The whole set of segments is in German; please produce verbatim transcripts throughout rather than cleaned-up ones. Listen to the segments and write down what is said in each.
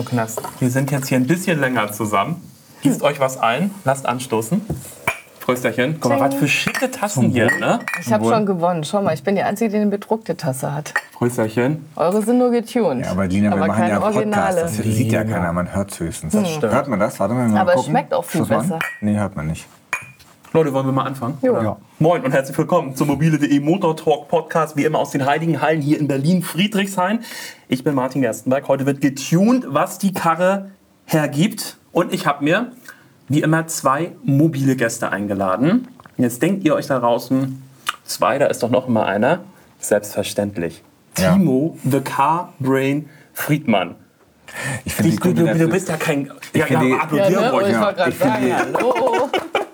Knast. Wir sind jetzt hier ein bisschen länger zusammen. Gießt euch was ein, lasst anstoßen. Prösterchen. Guck mal, was für schicke Tassen hier, ne? Ich habe schon gewonnen. Schau mal, ich bin die Einzige, die eine bedruckte Tasse hat. Prösterchen. Eure sind nur getuned. Ja, aber Lina, wir aber machen keine ja einen Originale. Podcast. Das sieht ja keiner, man hört es höchstens. Das stimmt. Hört man das? Warte mal, mal Aber es gucken. schmeckt auch viel Ist das besser. mal? Nee, hört man nicht. Leute, wollen wir mal anfangen? Jo. Ja. Moin und herzlich willkommen zum mobile.de Motor Talk Podcast, wie immer aus den Heiligen Hallen hier in Berlin-Friedrichshain. Ich bin Martin Gerstenberg. Heute wird getuned, was die Karre hergibt. Und ich habe mir, wie immer, zwei mobile Gäste eingeladen. Jetzt denkt ihr euch da draußen, zwei, da ist doch noch immer einer. Selbstverständlich. Ja. Timo, the Car Brain Friedmann. Ich finde die Du, du, du Kombination- bist ja kein... Ich Ja, finde ja, die- applaudieren Ja, ne? ruhig. Ich ja. wollte gerade Ich finde sagen, hallo.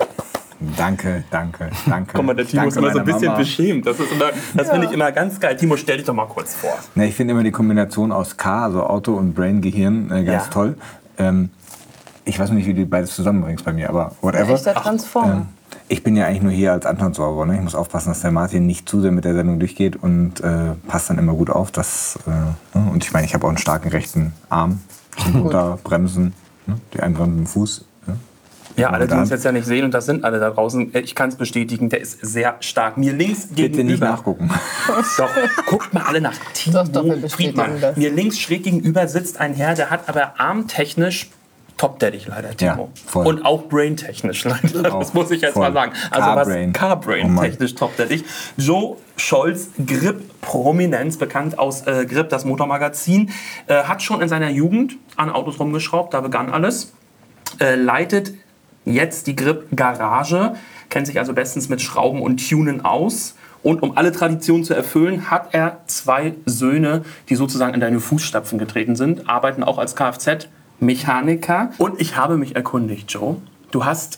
Danke, danke, danke. Guck mal, der Timo danke ist immer so ein meiner bisschen Mama. beschämt. Das, ist immer, das finde ich immer ganz geil. Timo, stell dich doch mal kurz vor. Ne, ich finde immer die Kombination aus K, also Auto und Brain, Gehirn, äh, ganz Ja. toll. Ähm, ich weiß nicht, wie du beides zusammenbringst bei mir, aber whatever. Echter Transformer. Ähm, ich bin ja eigentlich nur hier als Anton-Sauber. Ne? Ich muss aufpassen, dass der Martin nicht zu sehr mit der Sendung durchgeht und äh, passt dann immer gut auf. Dass, äh, ne? Und ich meine, ich habe auch einen starken rechten Arm zum Unterbremsen, ne? Die einen bremsen den Fuß. Ne? Ja, alle, die dann- uns jetzt ja nicht sehen, und das sind alle da draußen, ich kann es bestätigen, der ist sehr stark. Mir links gegenüber... Bitte nicht nachgucken. Doch, guckt mal alle nach Timo Doch, doch, wir bestätigen Friedmann. das. Mir links schräg gegenüber sitzt ein Herr, der hat aber armtechnisch toppt der dich leider, Timo. Ja, voll. Und auch brain-technisch leider, das Auch muss ich jetzt voll. mal sagen. Also was Car-Brain. Oh Car-Brain-technisch toppt er dich. Joe Scholz, Grip-Prominenz, bekannt aus äh, Grip, das Motormagazin, äh, hat schon in seiner Jugend an Autos rumgeschraubt, da begann alles. Äh, leitet jetzt die Grip-Garage, kennt sich also bestens mit Schrauben und Tunen aus. Und um alle Traditionen zu erfüllen, hat er zwei Söhne, die sozusagen in deine Fußstapfen getreten sind, arbeiten auch als Kfz-Mechaniker. Und ich habe mich erkundigt, Joe, du hast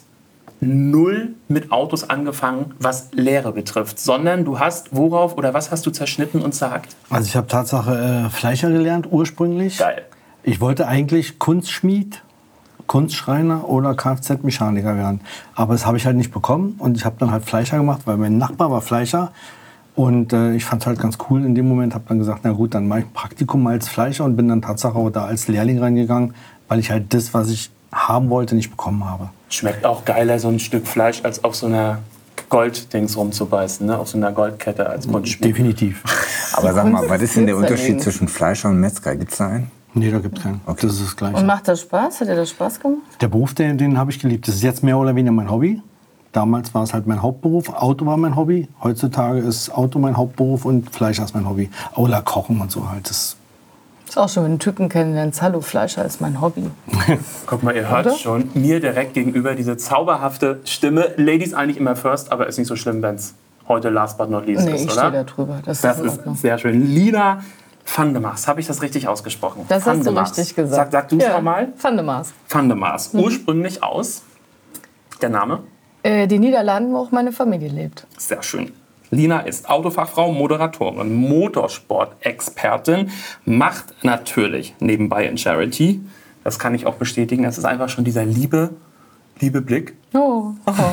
null mit Autos angefangen, was Lehre betrifft, sondern du hast, worauf oder was hast du zerschnitten und zerhackt? Also ich habe Tatsache äh, Fleischer gelernt ursprünglich. Geil. Ich wollte eigentlich Kunstschmied, Kunstschreiner oder Kfz-Mechaniker werden. Aber das habe ich halt nicht bekommen und ich habe dann halt Fleischer gemacht, weil mein Nachbar war Fleischer. Und äh, ich fand es halt ganz cool in dem Moment, habe dann gesagt, na gut, dann mache ich ein Praktikum als Fleischer und bin dann Tatsache auch da als Lehrling reingegangen, weil ich halt das, was ich haben wollte, nicht bekommen habe. Schmeckt auch geiler, so ein Stück Fleisch, als auf so einer Golddings rumzubeißen, ne? Auf so einer Goldkette als Mundschmied. Definitiv. Aber sag mal, was ist denn der Kunst Unterschied dagegen. zwischen Fleischer und Metzger? Gibt's da einen? Nee, da gibt es keinen. Das ist das Gleiche. Und macht das Spaß? Hat dir das Spaß gemacht? Der Beruf, den, den habe ich geliebt. Das ist jetzt mehr oder weniger mein Hobby. Damals war es halt mein Hauptberuf. Auto war mein Hobby. Heutzutage ist Auto mein Hauptberuf und Fleischer ist mein Hobby. Oder Kochen und so halt. Das Ist auch schon, wenn du einen Typen kennenlernst, hallo, Fleischer ist mein Hobby. Guck mal, ihr hört Oder? schon, mir direkt gegenüber diese zauberhafte Stimme. Ladies eigentlich immer first, aber ist nicht so schlimm, wenn es heute last but not least Nee, ist, ich stehe da oder? drüber. Das, Das ist in ist Ordnung. sehr schön. Lina van de Maas, habe ich das richtig ausgesprochen? Das Van hast de du Maas. richtig gesagt. Sag, sag du es ja. nochmal. Van de Maas. Van de Maas. Mhm. Ursprünglich aus, der Name? Äh, die Niederlanden, wo auch meine Familie lebt. Sehr schön. Lina ist Autofachfrau, Moderatorin, Motorsport-Expertin, macht natürlich nebenbei in Charity. Das kann ich auch bestätigen. Das ist einfach schon dieser liebe, liebe Blick. Oh.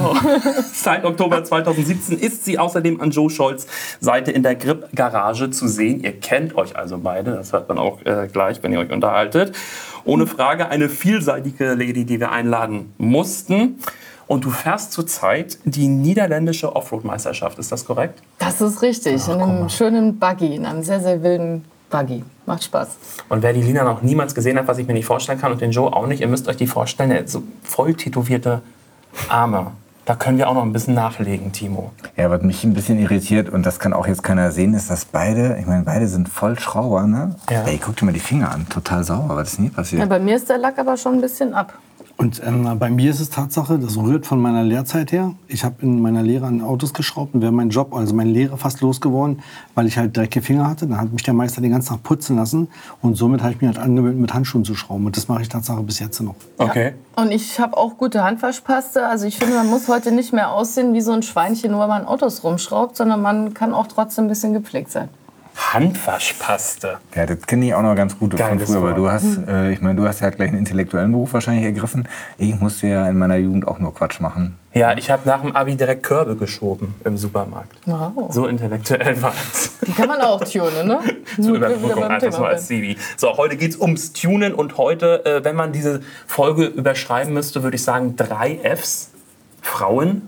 Seit Oktober zweitausendsiebzehn ist sie außerdem an Joe Scholz' Seite in der Grip-Garage zu sehen. Ihr kennt euch also beide, das hört man auch äh, gleich, wenn ihr euch unterhaltet. Ohne Frage eine vielseitige Lady, die wir einladen mussten. Und du fährst zurzeit die niederländische Offroad-Meisterschaft, ist das korrekt? Das ist richtig. in einem schönen Buggy, in einem sehr, sehr wilden Buggy. Macht Spaß. Und wer die Lina noch niemals gesehen hat, was ich mir nicht vorstellen kann und den Joe auch nicht, ihr müsst euch die vorstellen, er hat so voll tätowierte Arme. Da können wir auch noch ein bisschen nachlegen, Timo. Ja, was mich ein bisschen irritiert, und das kann auch jetzt keiner sehen, ist, dass beide, ich meine, beide sind voll Schrauber, ne? Ja. Ey, guck dir mal die Finger an, total sauber, was ist denn hier passiert? Ja, bei mir ist der Lack aber schon ein bisschen ab. Und ähm, bei mir ist es Tatsache, das rührt von meiner Lehrzeit her. Ich habe in meiner Lehre an Autos geschraubt und wäre mein Job, also meine Lehre, fast losgeworden, weil ich halt dreckige Finger hatte. Dann hat mich der Meister den ganzen Tag putzen lassen und somit habe ich mir halt angewöhnt, mit Handschuhen zu schrauben. Und das mache ich Tatsache bis jetzt noch. Okay. Und ich habe auch gute Handwaschpaste. Also ich finde, man muss heute nicht mehr aussehen wie so ein Schweinchen, nur weil man Autos rumschraubt, sondern man kann auch trotzdem ein bisschen gepflegt sein. Handwaschpaste. Ja, das kenne ich auch noch ganz gut von Geiles früher, weil Wort. du hast, äh, ich meine, du hast ja gleich einen intellektuellen Beruf wahrscheinlich ergriffen. Ich musste ja in meiner Jugend auch nur Quatsch machen. Ja, ich habe nach dem Abi direkt Körbe geschoben im Supermarkt. Wow. So intellektuell war es. Die kann man auch tunen, ne? Zur Gut, wir wieder Überbrückung, beim einfach Thema so als werden. C V. So, heute geht es ums Tunen und heute, äh, wenn man diese Folge überschreiben müsste, würde ich sagen drei Fs. Frauen,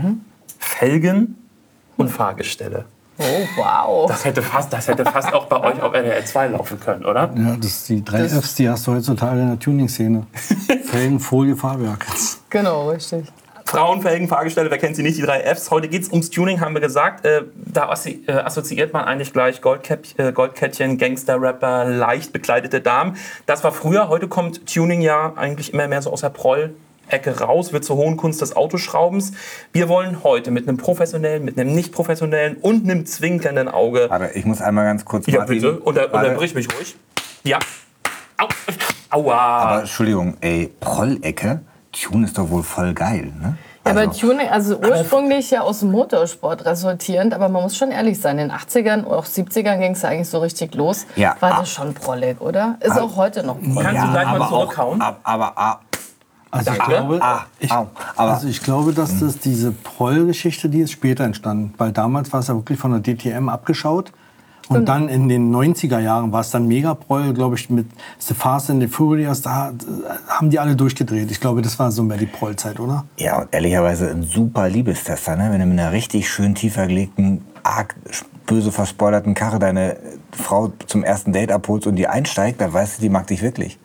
Felgen und Fahrgestelle. Oh, wow. Das hätte fast, das hätte fast auch bei euch auf R T L zwei laufen können, oder? Ja, das die drei Fs, die hast du heutzutage in der Tuning-Szene. Felgen, Folie, Fahrwerk. Genau, richtig. Frauen, Felgen, Fahrgestelle, wer kennt sie nicht, die drei Fs. Heute geht es ums Tuning, haben wir gesagt. Äh, da assi äh, assoziiert man eigentlich gleich Goldkäpp äh, Goldkettchen, Gangster-Rapper, leicht bekleidete Damen. Das war früher, heute kommt Tuning ja eigentlich immer mehr so aus der Proll-Ecke raus, wird zur hohen Kunst des Autoschraubens. Wir wollen heute mit einem professionellen, mit einem nicht professionellen und einem zwinkernden Auge... Warte, ich muss einmal ganz kurz... Ja, Martin, bitte, Unter, warte. unterbrich mich ruhig. Ja. Au. Aua. Aber Entschuldigung, ey, Prollecke, Tune ist doch wohl voll geil, ne? Ja, aber Also, Tuning, also ursprünglich ja aus dem Motorsport resultierend, aber man muss schon ehrlich sein, in den achtzigern oder auch siebzigern ging es ja eigentlich so richtig los. Ja, War ah. das schon Prollig, oder? Ist auch heute noch Prollig. Kannst du gleich mal aber zurückhauen? Auch, ab- aber, ah, Also ich Danke. glaube, ah, ich, au, aber also ich glaube, dass das diese Proll-Geschichte, die ist später entstanden. Weil damals war es ja wirklich von der D T M abgeschaut. Und dann in den neunziger Jahren war es dann mega Proll, glaube ich, mit The Fast and the Furious. Da haben die alle durchgedreht. Ich glaube, das war so mehr die Proll-Zeit, oder? ja, und ehrlicherweise ein super Liebestester, ne? Wenn du mit einer richtig schön tiefer gelegten, arg böse verspoilerten Karre deine Frau zum ersten Date abholst und die einsteigt, dann weißt du, die mag dich wirklich.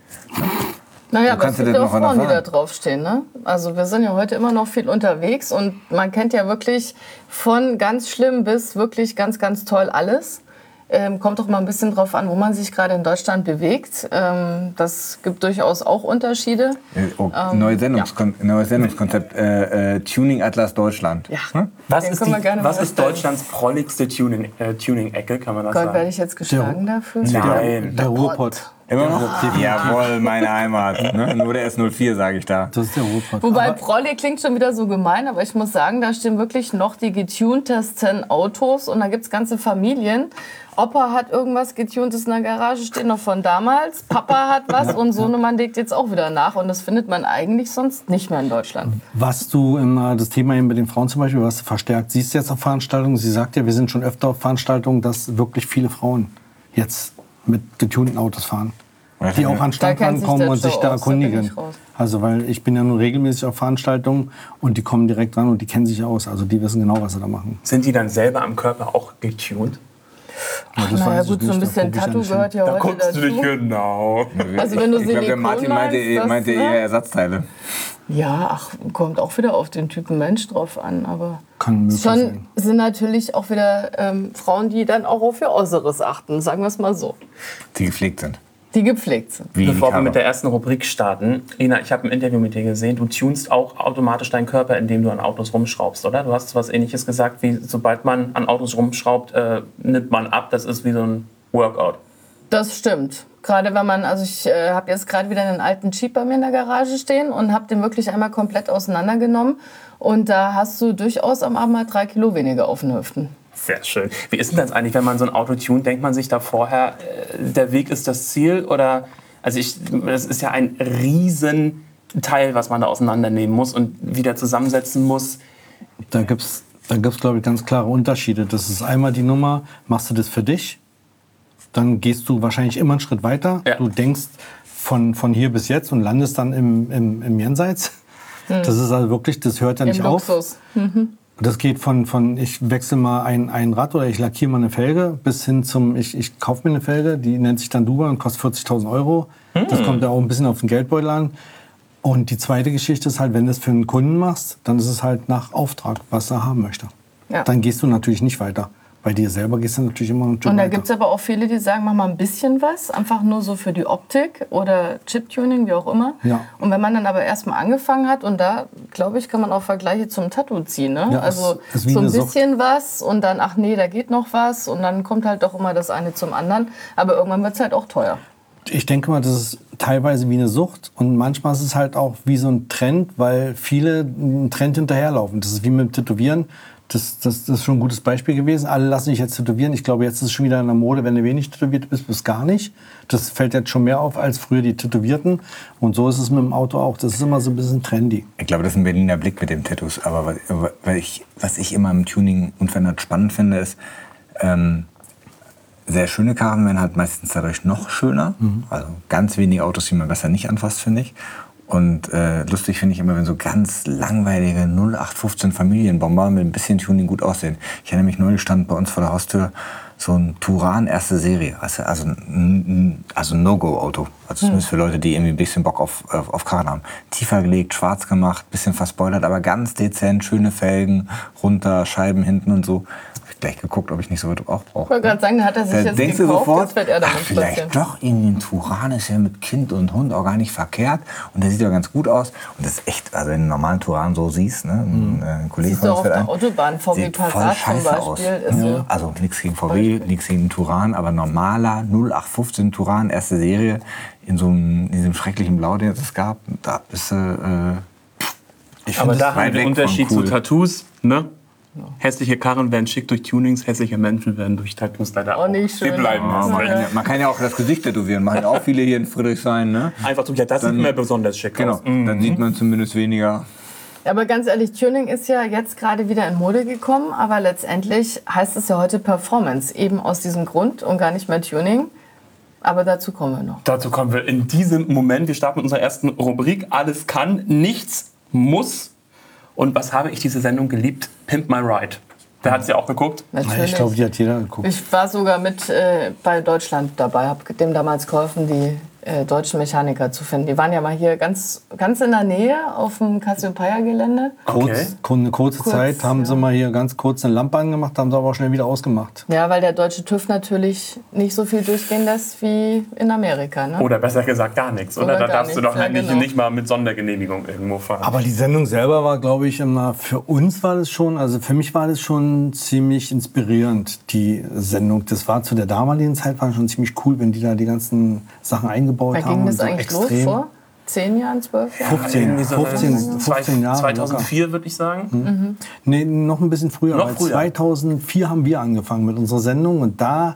Naja, aber es kannst du gibt das ja auch noch Frauen, die da erfahren? draufstehen. Ne? Also wir sind ja heute immer noch viel unterwegs und man kennt ja wirklich von ganz schlimm bis wirklich ganz, ganz toll alles. Ähm, kommt doch mal ein bisschen drauf an, wo man sich gerade in Deutschland bewegt. Ähm, das gibt durchaus auch Unterschiede. Äh, Oh, Ähm, neues, Sendungskon neues Sendungskonzept, äh, äh, Tuning Atlas Deutschland. Ja. Hm? Was, Den ist, können wir die, gerne was mal ist erstellen. Deutschlands prolligste Tuning- äh, Tuning-Ecke, kann man das Gott, werde sagen? ich jetzt geschlagen dafür? Nein. Der Ruhrpott. Immer noch? Jawohl, meine Heimat. Ne? Nur der S null vier, sage ich da. Das ist der Ruhrpott. Wobei Aber Prolli klingt schon wieder so gemein, aber ich muss sagen, da stehen wirklich noch die getuntesten Autos und da gibt es ganze Familien. Opa hat irgendwas getuntes in der Garage stehen, noch von damals. Papa hat was und Sohnemann legt jetzt auch wieder nach. Und das findet man eigentlich sonst nicht mehr in Deutschland. was du immer, das Thema eben bei den Frauen zum Beispiel, was du verstärkt siehst jetzt auf Veranstaltungen, sie sagt ja, wir sind schon öfter auf Veranstaltungen, dass wirklich viele Frauen jetzt mit getunten Autos fahren. Die auch an Da Stand kennt sich kommen der und sich Joe da aus, da bin erkundigen. ich raus. Also weil ich bin ja nur regelmäßig auf Veranstaltungen und die kommen direkt ran und die kennen sich aus. Also die wissen genau, was sie da machen. Sind die dann selber am Körper auch getuned? Ja, das Naja weiß ich gut, so ein nicht, da bisschen guck ich ja Tattoo nicht hin. gehört ja Da heute guckst dazu. du nicht genau. Also wenn du ich glaube, der Silikon Martin meinte, meinst, das, meinte ne? eher Ersatzteile. Ja, ach, kommt auch wieder auf den Typen Mensch drauf an. Aber Kann möglich schon sein. sind natürlich auch wieder ähm, Frauen, die dann auch auf ihr Äußeres achten, sagen wir es mal so. Die gepflegt sind. Die gepflegt sind. Wie Bevor wir Caro. mit der ersten Rubrik starten, Ina, ich habe ein Interview mit dir gesehen. Du tunst auch automatisch deinen Körper, indem du an Autos rumschraubst, oder? Du hast was Ähnliches gesagt, wie sobald man an Autos rumschraubt, äh, nimmt man ab. Das ist wie so ein Workout. Das stimmt. Gerade wenn man, also ich äh, habe jetzt gerade wieder einen alten Jeep bei mir in der Garage stehen und habe den wirklich einmal komplett auseinandergenommen. Und da hast du durchaus am Abend mal drei Kilo weniger auf den Hüften. Sehr schön. Wie ist denn das eigentlich, wenn man so ein Auto tunt? Denkt man sich da vorher, äh, der Weg ist das Ziel? Oder, also ich, das ist ja ein Riesenteil, was man da auseinandernehmen muss und wieder zusammensetzen muss. Da gibt es, da gibt's, glaube ich, ganz klare Unterschiede. Das ist einmal die Nummer, machst du das für dich, dann gehst du wahrscheinlich immer einen Schritt weiter. Ja. Du denkst von, von hier bis jetzt und landest dann im, im, im Jenseits. Das ist also wirklich, das hört ja nicht Im auf. Luxus. Das geht von, von ich wechsle mal ein, ein Rad oder ich lackiere mal eine Felge bis hin zum, ich, ich kaufe mir eine Felge, die nennt sich dann Duba und kostet vierzigtausend Euro. Das kommt ja auch ein bisschen auf den Geldbeutel an. Und die zweite Geschichte ist halt, wenn du es für einen Kunden machst, dann ist es halt nach Auftrag, was er haben möchte. Ja. Dann gehst du natürlich nicht weiter. Bei dir selber gehst du natürlich immer ein Stück Und da weiter. gibt es aber auch viele, die sagen, mach mal ein bisschen was, einfach nur so für die Optik oder Chip-Tuning, wie auch immer. Ja. Und wenn man dann aber erstmal angefangen hat, und da, glaube ich, kann man auch Vergleiche zum Tattoo ziehen. Ne? Ja, also es ist wie so ein eine Sucht. bisschen was und dann, ach nee, da geht noch was. Und dann kommt halt doch immer das eine zum anderen. Aber irgendwann wird es halt auch teuer. Ich denke mal, das ist teilweise wie eine Sucht und manchmal ist es halt auch wie so ein Trend, weil viele einen Trend hinterherlaufen. Das ist wie mit dem Tätowieren. Das, das, das ist schon ein gutes Beispiel gewesen. Alle lassen sich jetzt tätowieren. Ich glaube, jetzt ist es schon wieder in der Mode, wenn du wenig tätowiert bist, bis gar nicht. Das fällt jetzt schon mehr auf als früher die Tätowierten. Und so ist es mit dem Auto auch. Das ist immer so ein bisschen trendy. Ich glaube, das ist ein Berliner Blick mit den Tattoos. Aber was, weil ich, was ich immer im Tuning unverändert spannend finde, ist, ähm, sehr schöne Karren werden halt meistens dadurch noch schöner. Mhm. Also ganz wenige Autos, die man besser nicht anfasst, finde ich. Und äh, lustig finde ich immer, wenn so ganz langweilige null acht fünfzehn Familienbomber mit ein bisschen Tuning gut aussehen. Ich erinnere mich, neulich stand bei uns vor der Haustür so ein Turan erste Serie. Also, also ein also No-Go-Auto. Also zumindest für Leute, die irgendwie ein bisschen Bock auf, auf, auf Karren haben. Tiefer gelegt, schwarz gemacht, bisschen verspoilert, aber ganz dezent, schöne Felgen, runter, Scheiben hinten und so. Gleich geguckt, ob ich nicht so weit auch brauche. Ich wollte gerade sagen, da hat er sich Da jetzt denkst gekauft, du sofort, jetzt wird er damit ach, vielleicht spazieren. doch irgendwie ein Turan ist ja mit Kind und Hund auch gar nicht verkehrt. Und der sieht ja ganz gut aus. Und das ist echt, also wenn du einen normalen Turan so siehst, ne, ein, ein Kollege Siehst du von auch uns auf fährt der ein, Autobahn, V W sieht voll Passat zum scheiße Beispiel. aus. Ist so Ja, also nichts gegen V W, nichts gegen Turan, aber normaler null acht fünfzehn Turan, erste Serie, in so einem, in diesem schrecklichen Blau, den es gab, da bist du, äh, ich Aber find da das haben wir weit den weg von Unterschied cool. zu Tattoos, ne? Hässliche Karren werden schick durch Tunings, hässliche Menschen werden durch Tattoos leider Oh, auch. nicht schön. Wir bleiben Ja, es. man, kann ja, man kann ja auch das Gesicht tätowieren, machen ja auch viele hier in Friedrichshain, ne? Einfach so, ja, das Dann- sieht mir besonders schick Genau, aus. Mhm. dann sieht man zumindest weniger. Aber ganz ehrlich, Tuning ist ja jetzt gerade wieder in Mode gekommen, aber letztendlich heißt es ja heute Performance, eben aus diesem Grund und gar nicht mehr Tuning. Aber dazu kommen wir noch. Dazu kommen wir in diesem Moment. Wir starten mit unserer ersten Rubrik. Alles kann, nichts muss. Und was habe ich diese Sendung geliebt? Pimp My Ride. Wer hat sie auch geguckt? Natürlich. Ich glaube, die hat jeder geguckt. Ich war sogar mit äh, bei Deutschland dabei, habe dem damals geholfen, die äh, deutschen Mechaniker zu finden. Die waren ja mal hier ganz, ganz in der Nähe auf dem Cassiopeia-Gelände. Kurz, eine kurze Kurz, Zeit haben sie ja. mal hier ganz kurz eine Lampe angemacht, haben sie aber auch schnell wieder ausgemacht. Ja, weil der deutsche TÜV natürlich nicht so viel durchgehen lässt wie in Amerika. Ne? Oder besser gesagt gar nichts. Oder, Oder da gar darfst du nichts, doch ja, nicht, genau. nicht mal mit Sondergenehmigung irgendwo fahren. Aber die Sendung selber war, glaube ich, immer, für uns war das schon, also für mich war das schon ziemlich inspirierend, die Sendung. Das war zu der damaligen Zeit war schon ziemlich cool, wenn die da die ganzen Sachen eingebaut Da haben. ging das und so eigentlich los extrem. vor zehn Jahren, zwölf Jahren? fünfzehn, Irgendwie so fünfzehn, fünfzehn Jahre. zweitausendvier würde ich sagen. Nee, noch ein bisschen früher. Noch weil früher. zweitausendvier haben wir angefangen mit unserer Sendung und da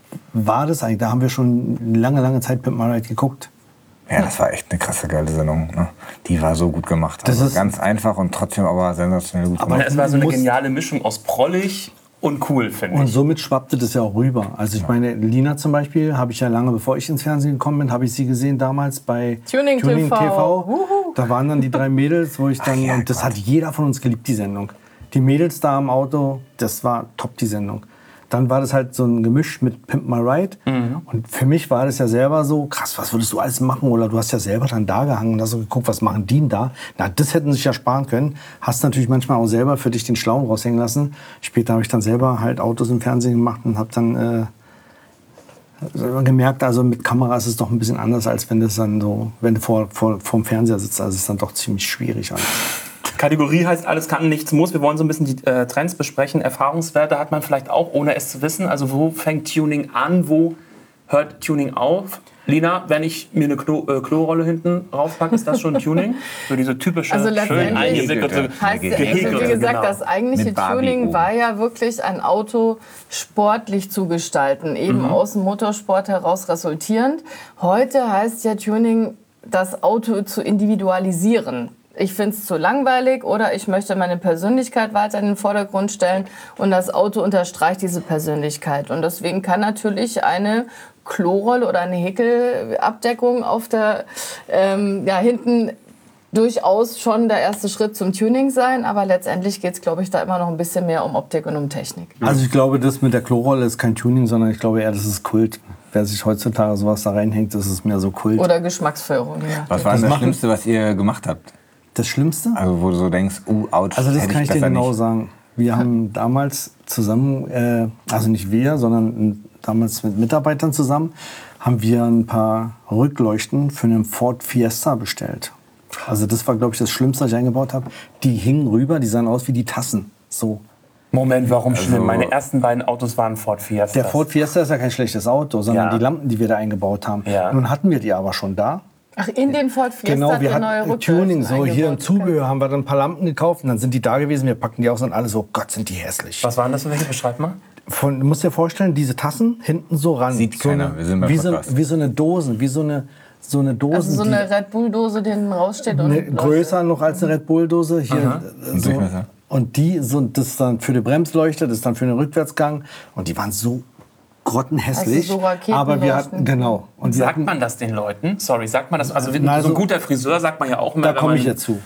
war das eigentlich, da haben wir schon lange, lange Zeit Pimp My Ride geguckt. Ja, das war echt eine krasse, geile Sendung. Ne? Die war so gut gemacht. Das Also ist- ganz einfach und trotzdem aber sensationell gut Aber gemacht. es war so eine Muss- geniale Mischung aus prollig und cool, finde Und ich. somit schwappte das ja auch rüber. Also ich meine, Lina zum Beispiel, habe ich ja lange bevor ich ins Fernsehen gekommen bin, habe ich sie gesehen damals bei Tuning T V. Wuhu. Da waren dann die drei Mädels, wo ich dann, Ach ja, und das Gott. hat jeder von uns geliebt, die Sendung. Die Mädels da im Auto, das war top, die Sendung. Dann war das halt so ein Gemisch mit Pimp My Ride. Und für mich war das ja selber so, krass, was würdest du alles machen? Oder du hast ja selber dann da gehangen und hast so geguckt, was machen die denn da? Na, das hätten sie sich ja sparen können. Hast natürlich manchmal auch selber für dich den Schlauen raushängen lassen. Später habe ich dann selber halt Autos im Fernsehen gemacht und habe dann äh, gemerkt, also mit Kamera ist es doch ein bisschen anders, als wenn das dann so, wenn du vor, vor, vorm Fernseher sitzt. Also es ist dann doch ziemlich schwierig alles. Kategorie heißt alles kann, nichts muss. Wir wollen so ein bisschen die äh, Trends besprechen. Erfahrungswerte hat man vielleicht auch, ohne es zu wissen. Also wo fängt Tuning an, wo hört Tuning auf? Lina, wenn ich mir eine Klo, äh, Klorolle hinten raufpacke, ist das schon Tuning? So diese typische, Also schön letztendlich eingewickelte... Heißt ja, also Gehäkelte, wie gesagt, genau. das eigentliche Mit Barbie Tuning oben. war ja wirklich ein Auto sportlich zu gestalten, eben Mhm. aus dem Motorsport heraus resultierend. Heute heißt ja Tuning, das Auto zu individualisieren. Ich finde es zu langweilig oder ich möchte meine Persönlichkeit weiter in den Vordergrund stellen und das Auto unterstreicht diese Persönlichkeit. Und deswegen kann natürlich eine Klorolle oder eine Häkelabdeckung auf der ähm, ja, hinten durchaus schon der erste Schritt zum Tuning sein, aber letztendlich geht es, glaube ich, da immer noch ein bisschen mehr um Optik und um Technik. Also ich glaube, das mit der Klorolle ist kein Tuning, sondern ich glaube eher, das ist Kult. Wer sich heutzutage sowas da reinhängt, das ist mehr so Kult. Oder Geschmacksführung. Ja. Was war Das denn das machen- Schlimmste, was ihr gemacht habt? Das Schlimmste? Also wo du so denkst, uh, ouch, Also das hätte kann ich dir besser genau nicht. sagen. Wir haben damals zusammen, äh, also nicht wir, sondern damals mit Mitarbeitern zusammen, haben wir ein paar Rückleuchten für einen Ford Fiesta bestellt. Also das war, glaube ich, das Schlimmste, was ich eingebaut habe. Die hingen rüber, die sahen aus wie die Tassen. So. Moment, warum Also- schlimm? Meine ersten beiden Autos waren Ford Fiesta. Der Ford Fiesta ist ja kein schlechtes Auto, sondern Ja. die Lampen, die wir da eingebaut haben. Ja. Nun hatten wir die aber schon da. Ach, in den Ford Fiesta Genau, wir hat eine neue hatten Rückleuchten Tuning, so hier im eingebaut. Zubehör haben wir dann ein paar Lampen gekauft und dann sind die da gewesen, wir packten die aus und alle so, Gott, sind die hässlich. Was waren das für welche? Beschreib mal. Von, du musst dir vorstellen, diese Tassen hinten so ran. Sieht so keiner, eine, wir sind beim wie, so, Podcast. wie so eine Dose, wie so eine, so eine Dose. Also so die- eine Red Bull-Dose, die hinten raussteht. Und Ne, leuchtet. größer noch als eine Red Bull-Dose. Hier, äh, so. Durchmesser. Und die, so, das ist dann für die Bremsleuchte, das ist dann für den Rückwärtsgang. Und die waren so grottenhässlich. Also so Raketenleuchten. aber wir hatten, genau. Und wir Sagt hatten, man das den Leuten? Sorry, sagt man das? Also, wenn- Na, so ein also- guter Friseur sagt man ja auch immer, da wenn komme man- ich jetzt zu.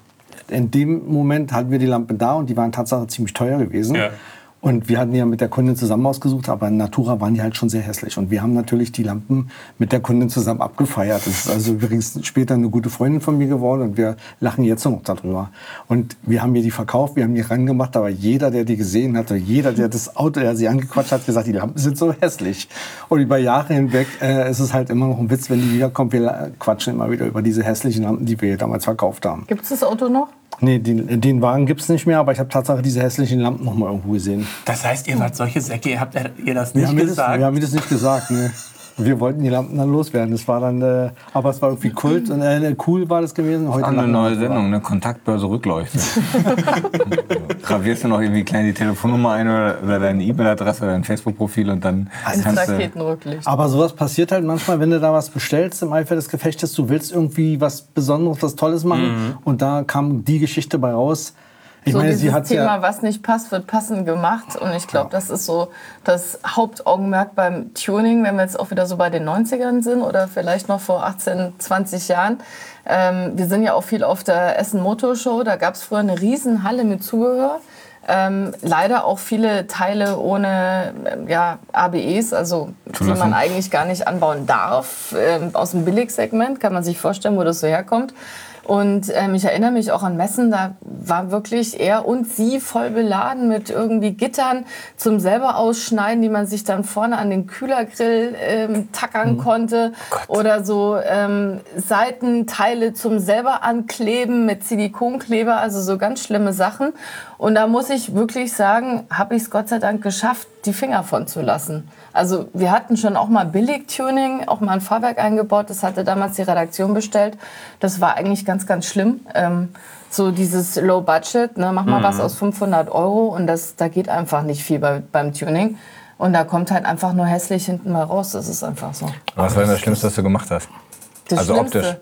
In dem Moment hatten wir die Lampen da und die waren tatsächlich ziemlich teuer gewesen. Ja. Und wir hatten die ja mit der Kundin zusammen ausgesucht, aber in Natura waren die halt schon sehr hässlich. Und wir haben natürlich die Lampen mit der Kundin zusammen abgefeiert. Das ist also übrigens später eine gute Freundin von mir geworden und wir lachen jetzt noch darüber. Und wir haben ihr die verkauft, wir haben die rangemacht, aber jeder, der die gesehen hatte, jeder, der das Auto, der sie angequatscht hat, gesagt, die Lampen sind so hässlich. Und über Jahre hinweg äh, ist es halt immer noch ein Witz, wenn die wiederkommen. Wir quatschen immer wieder über diese hässlichen Lampen, die wir damals verkauft haben. Gibt es das Auto noch? Nee, den, den Wagen gibt es nicht mehr, aber ich habe tatsächlich diese hässlichen Lampen noch mal irgendwo gesehen. Das heißt, ihr wart solche Säcke, ihr habt ihr das Wir nicht haben, mir das, gesagt? wir haben mir das nicht gesagt. Ne. Wir wollten die Lampen dann loswerden. Das war dann, äh, aber es war irgendwie Kult und äh, cool war das gewesen. Heute Auch eine lachen wir neue drüber. Sendung, eine Kontaktbörse Rückleuchte. Gravierst du noch irgendwie klein die Telefonnummer ein oder, oder deine E-Mail-Adresse oder dein Facebook-Profil und dann Ins kannst du... Raketenrücklicht. Aber sowas passiert halt manchmal, wenn du da was bestellst im Eifer des Gefechtes. Du willst irgendwie was Besonderes, was Tolles machen. Und da kam die Geschichte bei raus. Ich So meine, dieses sie hat Thema, ja... was nicht passt, wird passend gemacht. Und ich glaube, das ist so das Hauptaugenmerk beim Tuning, wenn wir jetzt auch wieder so bei den neunzigern sind oder vielleicht noch vor achtzehn, zwanzig Jahren. Ähm, wir sind ja auch viel auf der Essen Motor Show. Da gab es früher eine Riesenhalle mit Zubehör. Ähm, leider auch viele Teile ohne ähm, ja, A B Es, also die Zulassung. man eigentlich gar nicht anbauen darf. Ähm, aus dem Billigsegment kann man sich vorstellen, wo das so herkommt. Und ähm, ich erinnere mich auch an Messen, da war wirklich er und sie voll beladen mit irgendwie Gittern zum selber ausschneiden, die man sich dann vorne an den Kühlergrill ähm, tackern konnte. Oder so ähm, Seitenteile zum selber ankleben mit Silikonkleber, also so ganz schlimme Sachen. Und da muss ich wirklich sagen, habe ich es Gott sei Dank geschafft, die Finger von zu lassen. Also wir hatten schon auch mal Billig-Tuning, auch mal ein Fahrwerk eingebaut. Das hatte damals die Redaktion bestellt. Das war eigentlich ganz, ganz schlimm. Ähm, so dieses Low Budget, ne, mach mal was aus fünfhundert Euro und das, da geht einfach nicht viel bei, beim Tuning. Und da kommt halt einfach nur hässlich hinten mal raus. Das ist einfach so. Was war denn das Schlimmste, was du gemacht hast? Das Also Schlimmste. optisch.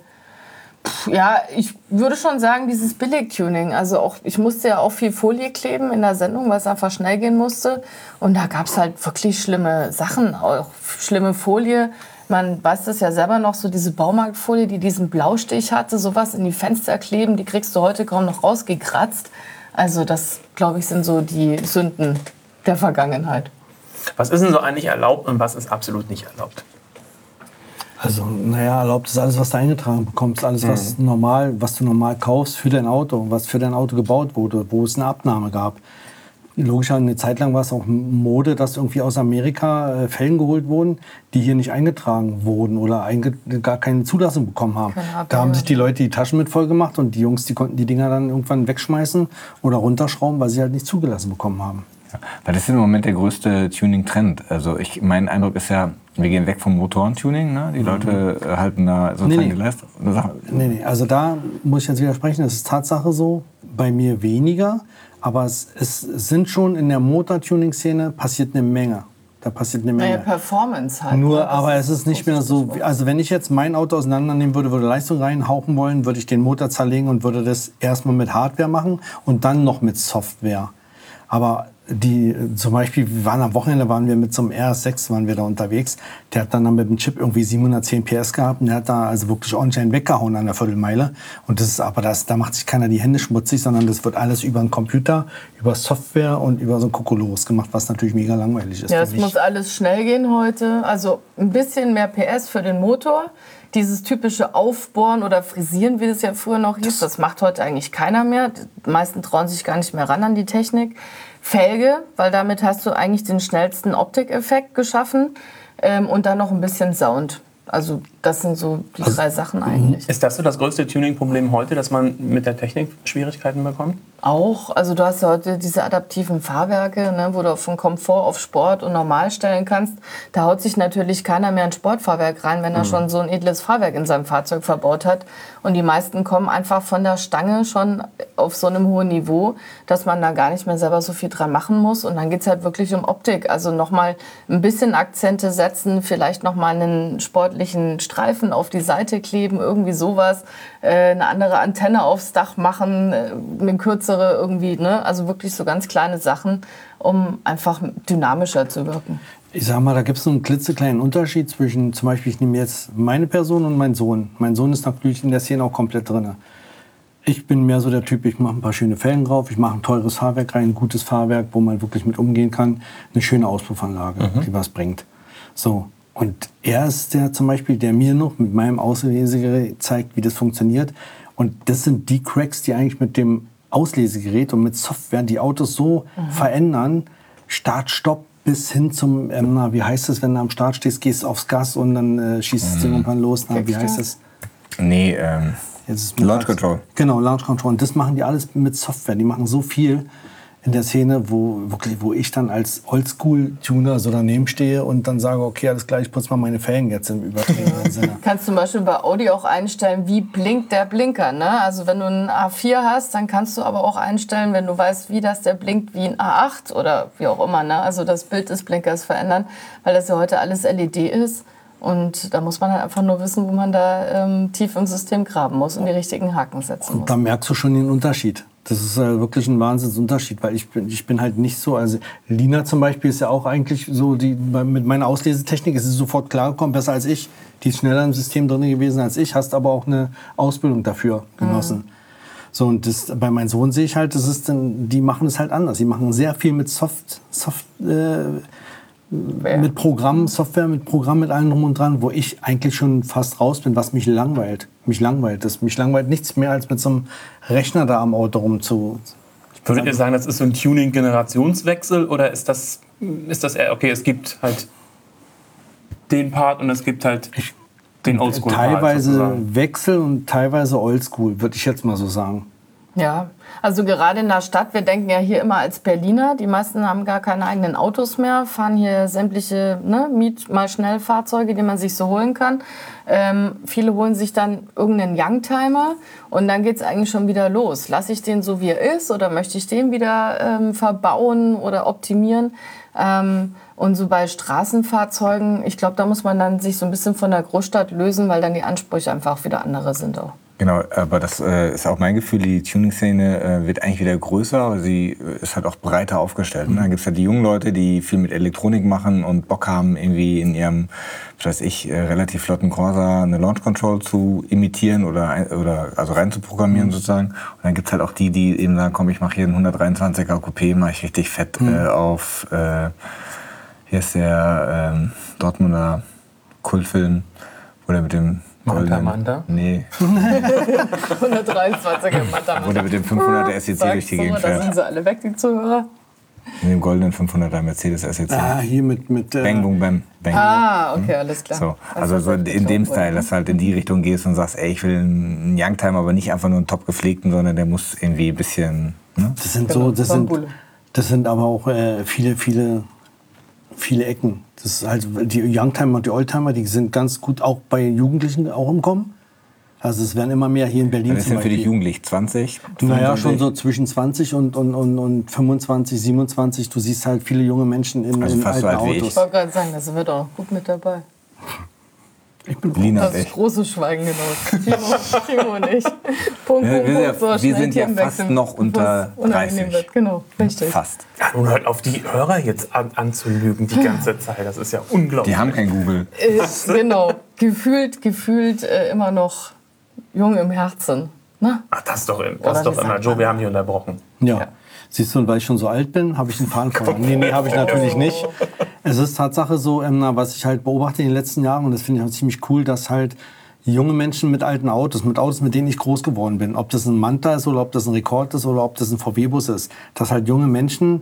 Ja, ich würde schon sagen, dieses Billig-Tuning. Also auch, ich musste ja auch viel Folie kleben in der Sendung, weil es einfach schnell gehen musste. Und da gab es halt wirklich schlimme Sachen, auch schlimme Folie. Man weiß das ja selber noch, so diese Baumarktfolie, die diesen Blaustich hatte, sowas in die Fenster kleben, die kriegst du heute kaum noch rausgekratzt. Also das, glaube ich, sind so die Sünden der Vergangenheit. Was ist denn so eigentlich erlaubt und was ist absolut nicht erlaubt? Also, naja, erlaubt ist alles, was du eingetragen bekommst, alles, was normal, was du normal kaufst für dein Auto, was für dein Auto gebaut wurde, wo es eine Abnahme gab. Logischerweise eine Zeit lang war es auch Mode, dass irgendwie aus Amerika äh, Felgen geholt wurden, die hier nicht eingetragen wurden oder einge gar keine Zulassung bekommen haben. Keine Ahnung. Da haben sich die Leute die Taschen mit voll gemacht und die Jungs, die konnten die Dinger dann irgendwann wegschmeißen oder runterschrauben, weil sie halt nicht zugelassen bekommen haben. Ja, weil das ist im Moment der größte Tuning-Trend. Also ich, mein Eindruck ist ja, wir gehen weg vom Motorentuning. Ne? Die Leute äh, halten da sozusagen Nee, nee. die Leistung. Nee, nee, also da muss ich jetzt widersprechen, das ist Tatsache so, bei mir weniger, aber es, es sind schon in der Motortuning-Szene passiert eine Menge. Da passiert eine Naja, Menge. Performance halt. Nur, ne? Das aber es ist nicht mehr so, wie- also wenn ich jetzt mein Auto auseinandernehmen würde, würde Leistung reinhauchen wollen, würde ich den Motor zerlegen und würde das erstmal mit Hardware machen und dann noch mit Software. Aber die, zum Beispiel, wir waren am Wochenende, waren wir mit so einem R S sechs waren wir da unterwegs. Der hat dann, dann mit dem Chip irgendwie siebenhundertzehn P S gehabt und der hat da also wirklich ordentlich einen weggehauen an der Viertelmeile. Und das ist, aber das, da macht sich keiner die Hände schmutzig, sondern das wird alles über einen Computer, über Software und über so ein Kokolores gemacht, was natürlich mega langweilig ist. Ja, für es mich. muss alles schnell gehen heute. Also ein bisschen mehr P S für den Motor. Dieses typische Aufbohren oder Frisieren, wie das ja früher noch hieß, das macht heute eigentlich keiner mehr. Die meisten trauen sich gar nicht mehr ran an die Technik. Felge, weil damit hast du eigentlich den schnellsten Optikeffekt geschaffen. Ähm, und dann noch ein bisschen Sound. Also Das sind so die drei Sachen eigentlich. Ist das so das größte Tuning-Problem heute, dass man mit der Technik Schwierigkeiten bekommt? Auch, also du hast ja heute diese adaptiven Fahrwerke, ne, wo du von Komfort auf Sport und normal stellen kannst. Da haut sich natürlich keiner mehr ein Sportfahrwerk rein, wenn er mhm. schon so ein edles Fahrwerk in seinem Fahrzeug verbaut hat. Und die meisten kommen einfach von der Stange schon auf so einem hohen Niveau, dass man da gar nicht mehr selber so viel dran machen muss. Und dann geht's halt wirklich um Optik. Also nochmal ein bisschen Akzente setzen, vielleicht nochmal einen sportlichen Streifen auf die Seite kleben, irgendwie sowas. Äh, eine andere Antenne aufs Dach machen, äh, eine kürzere irgendwie, ne? Also wirklich so ganz kleine Sachen, um einfach dynamischer zu wirken. Ich sag mal, da gibt es so einen klitzekleinen Unterschied zwischen, zum Beispiel, ich nehme jetzt meine Person und meinen Sohn. Mein Sohn ist natürlich in der Szene auch komplett drin. Ich bin mehr so der Typ, ich mache ein paar schöne Felgen drauf, ich mache ein teures Fahrwerk rein, ein gutes Fahrwerk, wo man wirklich mit umgehen kann, eine schöne Auspuffanlage, mhm. die was bringt. So. Und er ist der zum Beispiel, der mir noch mit meinem Auslesegerät zeigt, wie das funktioniert. Und das sind die Cracks, die eigentlich mit dem Auslesegerät und mit Software die Autos so mhm. verändern, Start, Stopp, bis hin zum, ähm, na, wie heißt es, wenn du am Start stehst, gehst aufs Gas und dann äh, schießt das Ding irgendwann los. Na, wie heißt es? Nee, ähm, Launch Control. Genau, Launch Control. Und das machen die alles mit Software. Die machen so viel in der Szene, wo, wirklich, wo ich dann als Oldschool-Tuner so daneben stehe und dann sage, okay, alles klar, ich putze mal meine Felgen jetzt im übertriebenen Sinne. Kannst zum Beispiel bei Audi auch einstellen, wie blinkt der Blinker. Ne? Also wenn du einen A vier hast, dann kannst du aber auch einstellen, wenn du weißt, wie das der blinkt, wie ein A acht oder wie auch immer. Ne? Also das Bild des Blinkers verändern, weil das ja heute alles L E D ist. Und da muss man halt einfach nur wissen, wo man da ähm, tief im System graben muss und die richtigen Haken setzen muss. Und da merkst du schon den Unterschied. Das ist äh, wirklich ein Wahnsinnsunterschied, weil ich bin, ich bin halt nicht so, also Lina zum Beispiel ist ja auch eigentlich so, die, mit meiner Auslesetechnik ist sie sofort klargekommen, besser als ich. Die ist schneller im System drin gewesen als ich, hast aber auch eine Ausbildung dafür genossen. Mhm. So, und das, bei meinem Sohn sehe ich halt, das ist dann, die machen es halt anders. Die machen sehr viel mit Soft, Soft äh, mit Programm, Software, mit Programm, mit allem drum und dran, wo ich eigentlich schon fast raus bin, was mich langweilt. Mich langweilt das. Mich langweilt nichts mehr, als mit so einem Rechner da am Auto rum zu... Würdet ihr sagen, das ist so ein Tuning-Generationswechsel oder ist das, ist das eher, okay, es gibt halt den Part und es gibt halt den Oldschool-Part? Teilweise Wechsel und teilweise Oldschool, würde ich jetzt mal so sagen. Ja, also gerade in der Stadt, wir denken ja hier immer als Berliner, die meisten haben gar keine eigenen Autos mehr, fahren hier sämtliche ne, Miet-mal-schnell-Fahrzeuge, die man sich so holen kann. Ähm, viele holen sich dann irgendeinen Youngtimer und dann geht's eigentlich schon wieder los. Lasse ich den so, wie er ist oder möchte ich den wieder ähm, verbauen oder optimieren? Ähm, und so bei Straßenfahrzeugen, ich glaube, da muss man dann sich so ein bisschen von der Großstadt lösen, weil dann die Ansprüche einfach wieder andere sind auch. Genau, aber das äh, ist auch mein Gefühl, die Tuning-Szene äh, wird eigentlich wieder größer, aber sie ist halt auch breiter aufgestellt. Ne? Da gibt es halt die jungen Leute, die viel mit Elektronik machen und Bock haben, irgendwie in ihrem, was weiß ich, äh, relativ flotten Corsa eine Launch Control zu imitieren oder, oder also reinzuprogrammieren mhm. sozusagen. Und dann gibt es halt auch die, die eben sagen, komm, ich mache hier einen hundertdreiundzwanziger Coupé, mache ich richtig fett mhm. äh, auf, äh, hier ist der äh, Dortmunder Kultfilm, wo der mit dem Manta Manta? Nee. hundertdreiundzwanziger Manta Manta. Oder mit dem fünfhunderter S E C durch die Gegend fährt. Da sind sie alle weg, die Zuhörer. Mit dem goldenen fünfhunderter Mercedes S E C. Ah, hier mit... mit äh Bang, boom, bam. Bang, ah, okay, alles klar. So, also so in dem Style, dass du halt in die Richtung gehst und sagst, ey, ich will einen Youngtimer, aber nicht einfach nur einen top gepflegten, sondern der muss irgendwie ein bisschen... Ne? Das sind so, das sind, das sind aber auch äh, viele, viele, viele Ecken. Das ist halt, die Youngtimer und die Oldtimer, die sind ganz gut auch bei Jugendlichen auch im Kommen. Also es werden immer mehr hier in Berlin. Was ist denn für dich jugendlich? zwanzig? Naja, schon so zwischen zwanzig und, und, und, und fünfundzwanzig, siebenundzwanzig. Du siehst halt viele junge Menschen in, also in fast alten so alt wie Autos. Ich wollte gerade sagen, da sind wir doch gut mit dabei. Ich bin Lina das ist großes Schweigen genossen. Timo, Timo und ich. Punkt, wir, Punkt, wir, Punkt, so wir sind ja Themen fast wechseln, noch unter dreißig. Wird. Genau, richtig. Fast. Ja, nun hört auf, die Hörer jetzt an, anzulügen die ganze Zeit. Das ist ja unglaublich. Die haben kein Google. Äh, genau, gefühlt, gefühlt äh, immer noch jung im Herzen. Ne? Ach, das ist doch, das ist doch immer. Joe, wir haben dich unterbrochen. Ja. Ja. Siehst du, und weil ich schon so alt bin, habe ich einen Faden verloren. Nee, nee, habe ich natürlich nicht. Es ist Tatsache so, ähm, was ich halt beobachte in den letzten Jahren, und das finde ich auch ziemlich cool, dass halt junge Menschen mit alten Autos, mit Autos, mit denen ich groß geworden bin, ob das ein Manta ist oder ob das ein Rekord ist oder ob das ein V W-Bus ist, dass halt junge Menschen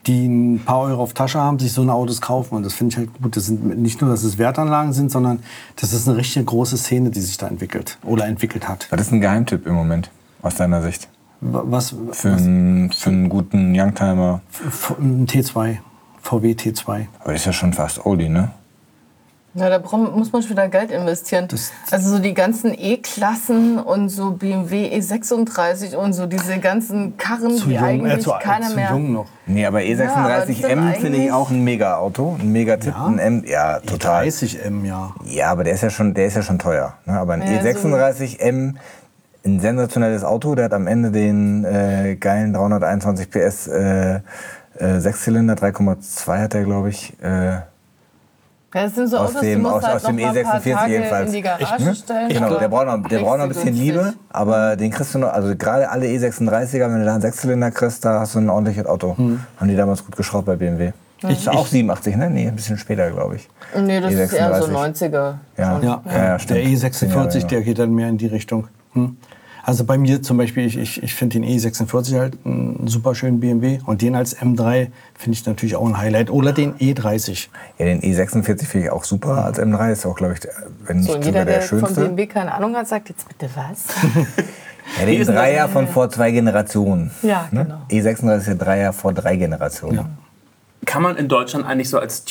die ein paar Euro auf Tasche haben, sich so eine Autos kaufen. Und das finde ich halt gut. Das sind nicht nur, dass es Wertanlagen sind, sondern das ist eine richtig große Szene, die sich da entwickelt oder entwickelt hat. Was ist ein Geheimtipp im Moment aus deiner Sicht? Was? Für, einen, für einen guten Youngtimer? Ein T zwei, V W T zwei. Aber das ist ja schon fast Oldie, ne? Ja, da braucht, muss man schon wieder Geld investieren. Das- Also so die ganzen E-Klassen und so B M W E sechsunddreißig und so diese ganzen Karren, Zu die jung, eigentlich äh, zu, keiner zu mehr... jung noch. Nee, aber E Ja, aber das sechsunddreißig M sind finde ich eigentlich- auch ein Mega-Auto. Ein Mega-Tipp. Ja? Ein M, ja, total. dreißig M, ja. Ja, aber der ist ja schon, der ist ja schon teuer. Ne? Aber ein Ja, E sechsunddreißig M, ein sensationelles Auto, der hat am Ende den äh, geilen dreihunderteinundzwanzig P S äh, äh, Sechszylinder, drei Komma zwei hat der, glaube ich. Äh, Ja, das sind so Aus Autos, dem- die musst aus- du halt aus dem noch mal ein paar E sechsundvierzig Tage jedenfalls. in die Garage Echt, ne? stellen. Genau, aber der braucht noch, der kriegst braucht noch ein du bisschen günstig. Liebe, aber den kriegst du noch, also gerade alle E sechsunddreißiger, wenn du da einen Sechszylinder kriegst, da hast du ein ordentliches Auto. Haben die damals gut geschraubt bei B M W. Ich, auch siebenundachtzig, ne? Nee, ein bisschen später, glaube ich. Nee, das E ist eher so sechsunddreißig. neunziger. Ja, Ja, ja, ja, stimmt. der E sechsundvierzig, Zehn Jahre, der geht dann mehr in die Richtung. Hm. Also bei mir zum Beispiel, ich, ich, ich finde den E sechsundvierzig halt einen super schönen B M W. Und den als M drei finde ich natürlich auch ein Highlight. Oder den E dreißig. Ja, den E sechsundvierzig finde ich auch super als M drei. Ist auch, glaube ich, der- wenn nicht So, und sogar jeder, der der von B M schönste. W keine Ahnung hat, sagt jetzt bitte was? Ja, den Dreier von vor zwei Generationen. Ja, ne? genau. E sechsunddreißig ist der Dreier vor drei Generationen. Ja. Kann man in Deutschland eigentlich so als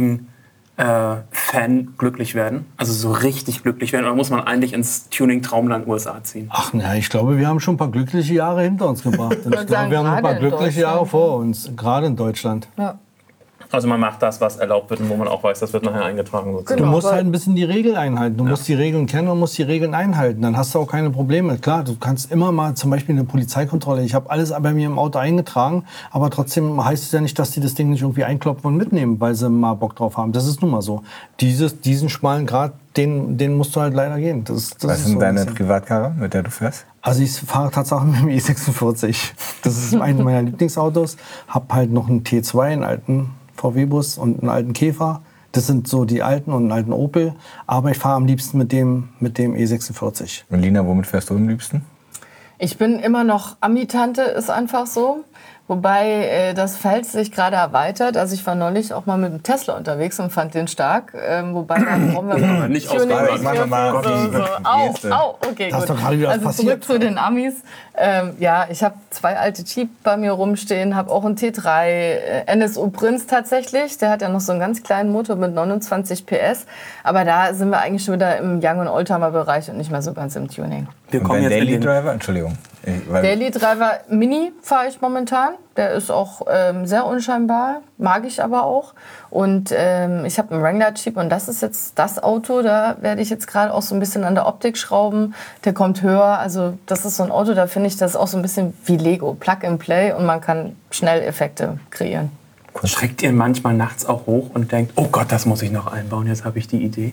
Tuning-Fan glücklich werden? Also so richtig glücklich werden? Oder muss man eigentlich ins Tuning-Traumland U S A ziehen? Ach na, ich glaube, wir haben schon ein paar glückliche Jahre hinter uns gebracht. Und ich würde glaube, sagen, wir haben ein paar gerade in glückliche Jahre Deutschland. vor uns, gerade in Deutschland. Ja. Also man macht das, was erlaubt wird und wo man auch weiß, das wird nachher eingetragen. Sozusagen. Du Genau, musst aber- halt ein bisschen die Regeln einhalten. Du musst die Regeln kennen und musst die Regeln einhalten. Dann hast du auch keine Probleme. Klar, du kannst immer mal zum Beispiel eine Polizeikontrolle. Ich habe alles bei mir im Auto eingetragen, aber trotzdem heißt es ja nicht, dass die das Ding nicht irgendwie einklopfen und mitnehmen, weil sie mal Bock drauf haben. Das ist nun mal so. Dieses, diesen schmalen Grad, den, den musst du halt leider gehen. Das, das Was ist ist denn so ein deine bisschen. Privatkarre, mit der du fährst? Also ich fahre tatsächlich mit dem E sechsundvierzig. Das ist einer meiner Lieblingsautos. Hab halt noch einen T zwei, einen alten V W-Bus und einen alten Käfer. Das sind so die alten und einen alten Opel. Aber ich fahre am liebsten mit dem, mit dem E sechsundvierzig. Und Lina, womit fährst du am liebsten? Ich bin immer noch Ami-Tante, ist einfach so. Wobei äh, das Feld sich gerade erweitert. Also ich war neulich auch mal mit dem Tesla unterwegs und fand den stark. Ähm, wobei da brauchen wir mal Nicht Tuning- ausgebaut. Machen wir mal so, die- so. die Au, nächste. au, okay, Da ist gut. doch gerade wieder was Also passiert. zurück zu den Amis. Ähm, ja, ich habe zwei alte Jeep bei mir rumstehen, habe auch einen T drei, äh, N S U Prinz tatsächlich. Der hat ja noch so einen ganz kleinen Motor mit neunundzwanzig P S. Aber da sind wir eigentlich schon wieder im Young- und Oldtimer-Bereich und nicht mehr so ganz im Tuning. Wir Und kommen dein jetzt in Daily den, Driver? Entschuldigung. Ich- weil- Daily Driver Mini fahre ich momentan. Der ist auch ähm, sehr unscheinbar, mag ich aber auch. Und ähm, ich habe einen Wrangler Jeep und das ist jetzt das Auto, da werde ich jetzt gerade auch so ein bisschen an der Optik schrauben. Der kommt höher, also das ist so ein Auto, da finde ich das auch so ein bisschen wie Lego, Plug and Play und man kann schnell Effekte kreieren. schreckt ihr manchmal nachts auch hoch und denkt, oh Gott, das muss ich noch einbauen, jetzt habe ich die Idee?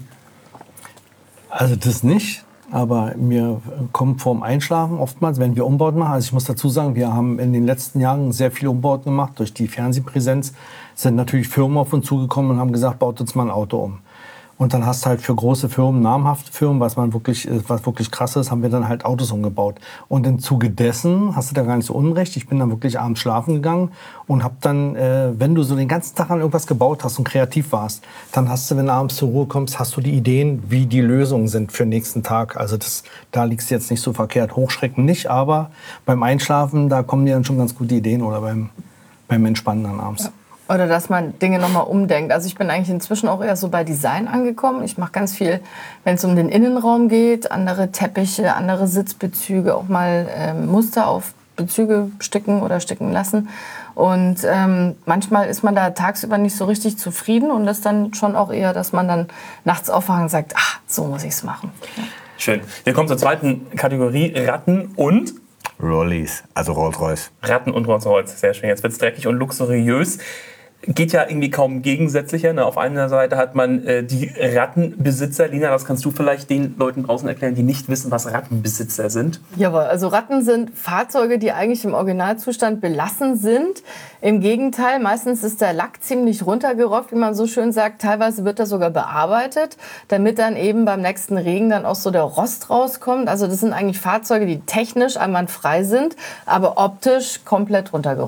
Also das nicht. Aber mir kommt vorm Einschlafen oftmals, wenn wir Umbauten machen. Also ich muss dazu sagen, wir haben in den letzten Jahren sehr viel Umbauten gemacht. Durch die Fernsehpräsenz sind natürlich Firmen auf uns zugekommen und haben gesagt, baut uns mal ein Auto um. Und dann hast du halt für große Firmen, namhafte Firmen, was man wirklich, was wirklich krass ist, haben wir dann halt Autos umgebaut. Und im Zuge dessen hast du da gar nicht so unrecht. Ich bin dann wirklich abends schlafen gegangen und hab dann, äh, wenn du so den ganzen Tag an irgendwas gebaut hast und kreativ warst, dann hast du, wenn du abends zur Ruhe kommst, hast du die Ideen, wie die Lösungen sind für den nächsten Tag. Also das, da liegst du jetzt nicht so verkehrt. Hochschrecken nicht, aber beim Einschlafen, da kommen dir dann schon ganz gute Ideen oder beim, beim Entspannen dann abends. Ja. Oder dass man Dinge nochmal umdenkt. Also ich bin eigentlich inzwischen auch eher so bei Design angekommen. Ich mache ganz viel, wenn es um den Innenraum geht, andere Teppiche, andere Sitzbezüge, auch mal ähm, Muster auf Bezüge sticken oder sticken lassen. Und ähm, manchmal ist man da tagsüber nicht so richtig zufrieden und das dann schon auch eher, dass man dann nachts aufwacht und sagt, ach, so muss ich es machen. Ja. Schön. Wir kommen zur zweiten Kategorie, Ratten und... Rollies, also Rolls-Royce. Ratten und Rolls-Royce, sehr schön. Jetzt wird's dreckig und luxuriös. Geht ja irgendwie kaum gegensätzlicher. Ne? Auf einer Seite hat man äh, die Rattenbesitzer. Lina, das kannst du vielleicht den Leuten draußen erklären, die nicht wissen, was Rattenbesitzer sind. Jawohl, also Ratten sind Fahrzeuge, die eigentlich im Originalzustand belassen sind. Im Gegenteil, meistens ist der Lack ziemlich runtergerockt, wie man so schön sagt. Teilweise wird er sogar bearbeitet, damit dann eben beim nächsten Regen dann auch so der Rost rauskommt. Also das sind eigentlich Fahrzeuge, die technisch einwandfrei sind, aber optisch komplett runtergerockt.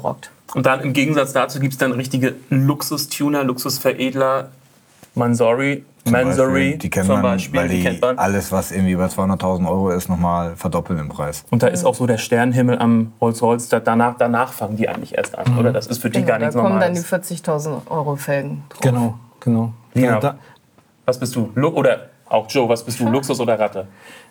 Und dann im Gegensatz dazu gibt es dann richtige Luxustuner, Luxusveredler, Mansory, Mansory die kennt zum man, Beispiel. weil die, die kennt man. alles, was irgendwie über zweihunderttausend Euro ist, nochmal verdoppeln im Preis. Und da ist auch so der Sternenhimmel am Rolls-Royce, da- danach, danach fangen die eigentlich erst an, oder? Das ist für die Genau, gar da nichts kommen dann die Normales. vierzigtausend Euro Felgen drauf. Genau, genau. Lina, Ja, da, was bist du? Lu oder auch Joe, was bist du? Luxus oder Ratte?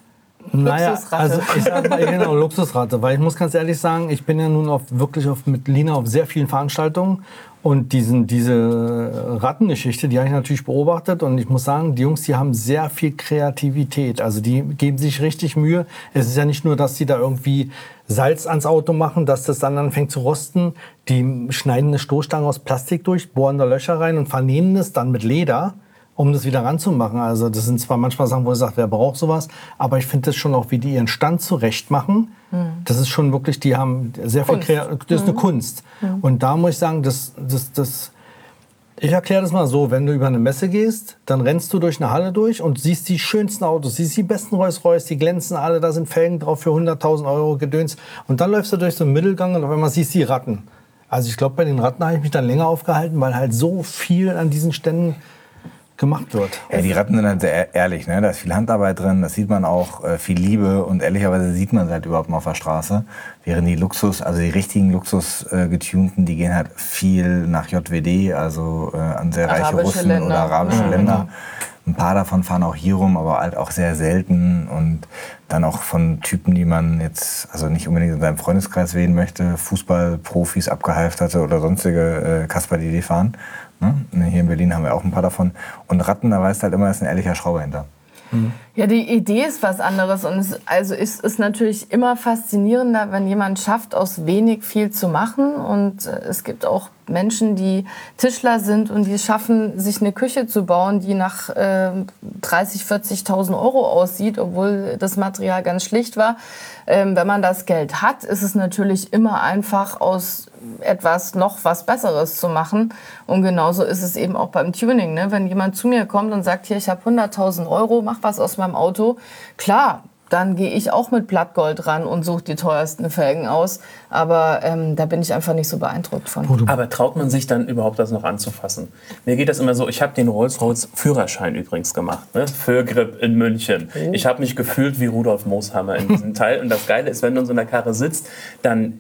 Naja, Luxusratte. also ich sag mal, genau, Luxusratte. Weil ich muss ganz ehrlich sagen, ich bin ja nun auf, wirklich auf, mit Lina auf sehr vielen Veranstaltungen. Und diesen, diese Rattengeschichte, die habe ich natürlich beobachtet. Und ich muss sagen, die Jungs, die haben sehr viel Kreativität. Also die geben sich richtig Mühe. Es ist ja nicht nur, dass die da irgendwie Salz ans Auto machen, dass das dann anfängt zu rosten. Die schneiden eine Stoßstange aus Plastik durch, bohren da Löcher rein und vernähen es dann mit Leder, um das wieder ranzumachen. Also das sind zwar manchmal Sachen, wo ich sage, wer braucht sowas, aber ich finde das schon auch, wie die ihren Stand zurecht machen. Das ist schon wirklich, die haben sehr viel Kunst. Kreativität. Das ist eine Kunst. Und da muss ich sagen, das, das, das, ich erkläre das mal so, wenn du über eine Messe gehst, dann rennst du durch eine Halle durch und siehst die schönsten Autos, siehst die besten Rolls-Royce, die glänzen alle, da sind Felgen drauf für hunderttausend Euro Gedöns. Und dann läufst du durch so einen Mittelgang und auf einmal siehst du die Ratten. Also ich glaube, bei den Ratten habe ich mich dann länger aufgehalten, weil halt so viel an diesen Ständen gemacht wird. Ja, die Ratten sind halt sehr ehrlich, ne? Da ist viel Handarbeit drin, das sieht man auch, äh, viel Liebe und ehrlicherweise sieht man es halt überhaupt mal auf der Straße. Während die Luxus, also die richtigen Luxus-getunten, die gehen halt viel nach J W D, also äh, an sehr reiche Arabische Russen Länder. oder arabische Mhm. Länder. Ein paar davon fahren auch hier rum, aber halt auch sehr selten und dann auch von Typen, die man jetzt also nicht unbedingt in seinem Freundeskreis wählen möchte, Fußballprofis, Abgehalfterte oder sonstige äh, Kasper, die die fahren. Ne? Hier in Berlin haben wir auch ein paar davon. Und Ratten, da weißt du halt immer, ist ein ehrlicher Schrauber hinter. Ja, die Idee ist was anderes und es also ist, ist natürlich immer faszinierender, wenn jemand schafft, aus wenig viel zu machen. Und äh, es gibt auch Menschen, die Tischler sind und die schaffen, sich eine Küche zu bauen, die nach äh, dreißigtausend, vierzigtausend Euro aussieht, obwohl das Material ganz schlicht war. Ähm, wenn man das Geld hat, ist es natürlich immer einfach, aus etwas noch was Besseres zu machen. Und genauso ist es eben auch beim Tuning. Ne? Wenn jemand zu mir kommt und sagt, hier, ich habe hunderttausend Euro, mach was aus meinem Auto. Klar, dann gehe ich auch mit Blattgold ran und suche die teuersten Felgen aus. Aber ähm, da bin ich einfach nicht so beeindruckt von. Aber traut man sich dann überhaupt, das noch anzufassen? Mir geht das immer so, ich habe den Rolls-Royce-Führerschein übrigens gemacht, ne? Für Grip in München. Ich habe mich gefühlt wie Rudolf Mooshammer in diesem Teil. Und das Geile ist, wenn du in so einer Karre sitzt, dann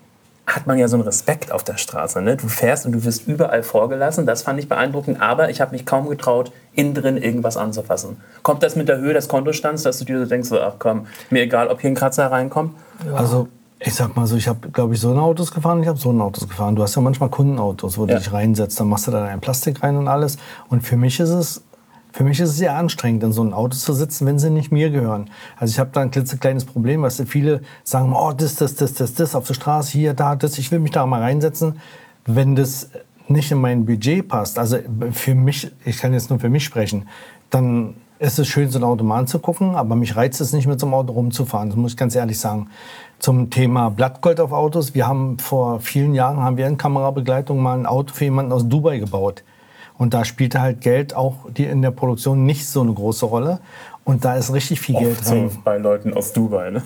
hat man ja so einen Respekt auf der Straße. Ne? Du fährst und du wirst überall vorgelassen. Das fand ich beeindruckend. Aber ich habe mich kaum getraut, innen drin irgendwas anzufassen. Kommt das mit der Höhe des Kontostands, dass du dir so denkst, so, ach komm, mir egal, ob hier ein Kratzer reinkommt? Also ich sag mal so, ich habe, glaube ich, so ein Autos gefahren und ich habe so ein Autos gefahren. Du hast ja manchmal Kundenautos, wo du Ja. dich reinsetzt, dann machst du da ein Plastik rein und alles. Und für mich ist es, für mich ist es sehr anstrengend, in so einem Auto zu sitzen, wenn sie nicht mir gehören. Also ich habe da ein klitzekleines Problem, weißt du, viele sagen, oh, das, das, das, das, das, auf der Straße, hier, da, das, ich will mich da mal reinsetzen. Wenn das nicht in mein Budget passt, also für mich, ich kann jetzt nur für mich sprechen, dann ist es schön, so ein Auto mal anzugucken, aber mich reizt es nicht, mit so einem Auto rumzufahren, das muss ich ganz ehrlich sagen. Zum Thema Blattgold auf Autos, wir haben vor vielen Jahren, haben wir in Kamerabegleitung mal ein Auto für jemanden aus Dubai gebaut. Und da spielte halt Geld auch die in der Produktion nicht so eine große Rolle. Und da ist richtig viel Geld Oft so rein. bei Leuten aus Dubai. Ne?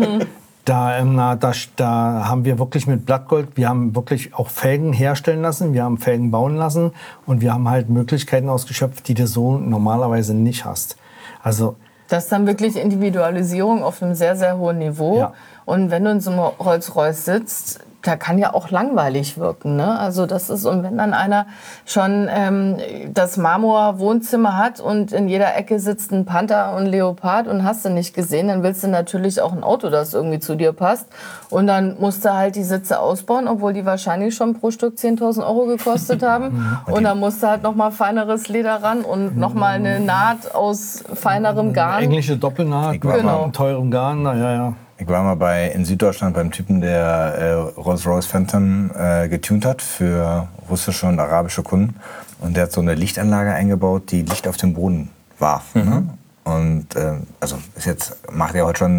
Da, ähm, na, da, da haben wir wirklich mit Blattgold, wir haben wirklich auch Felgen herstellen lassen, wir haben Felgen bauen lassen und wir haben halt Möglichkeiten ausgeschöpft, die du so normalerweise nicht hast. Also Das ist dann wirklich Individualisierung auf einem sehr, sehr hohen Niveau. Ja. Und wenn du in so einem Rolls-Royce sitzt, da kann ja auch langweilig wirken. Ne? Also das ist, und wenn dann einer schon ähm, das Marmor-Wohnzimmer hat und in jeder Ecke sitzt ein Panther und ein Leopard und hast du nicht gesehen, dann willst du natürlich auch ein Auto, das irgendwie zu dir passt. Und dann musst du halt die Sitze ausbauen, obwohl die wahrscheinlich schon pro Stück zehntausend Euro gekostet haben. Und dann musst du halt noch mal feineres Leder ran und noch mal eine Naht aus feinerem Garn. englische Doppelnaht mit Genau. einem teurem Garn, na ja, ja. Ich war mal bei, in Süddeutschland beim Typen, der äh, Rolls-Royce Phantom äh, getunt hat für russische und arabische Kunden. Und der hat so eine Lichtanlage eingebaut, die Licht auf den Boden warf. Mhm. Ne? Und äh, also ist jetzt, macht er heute schon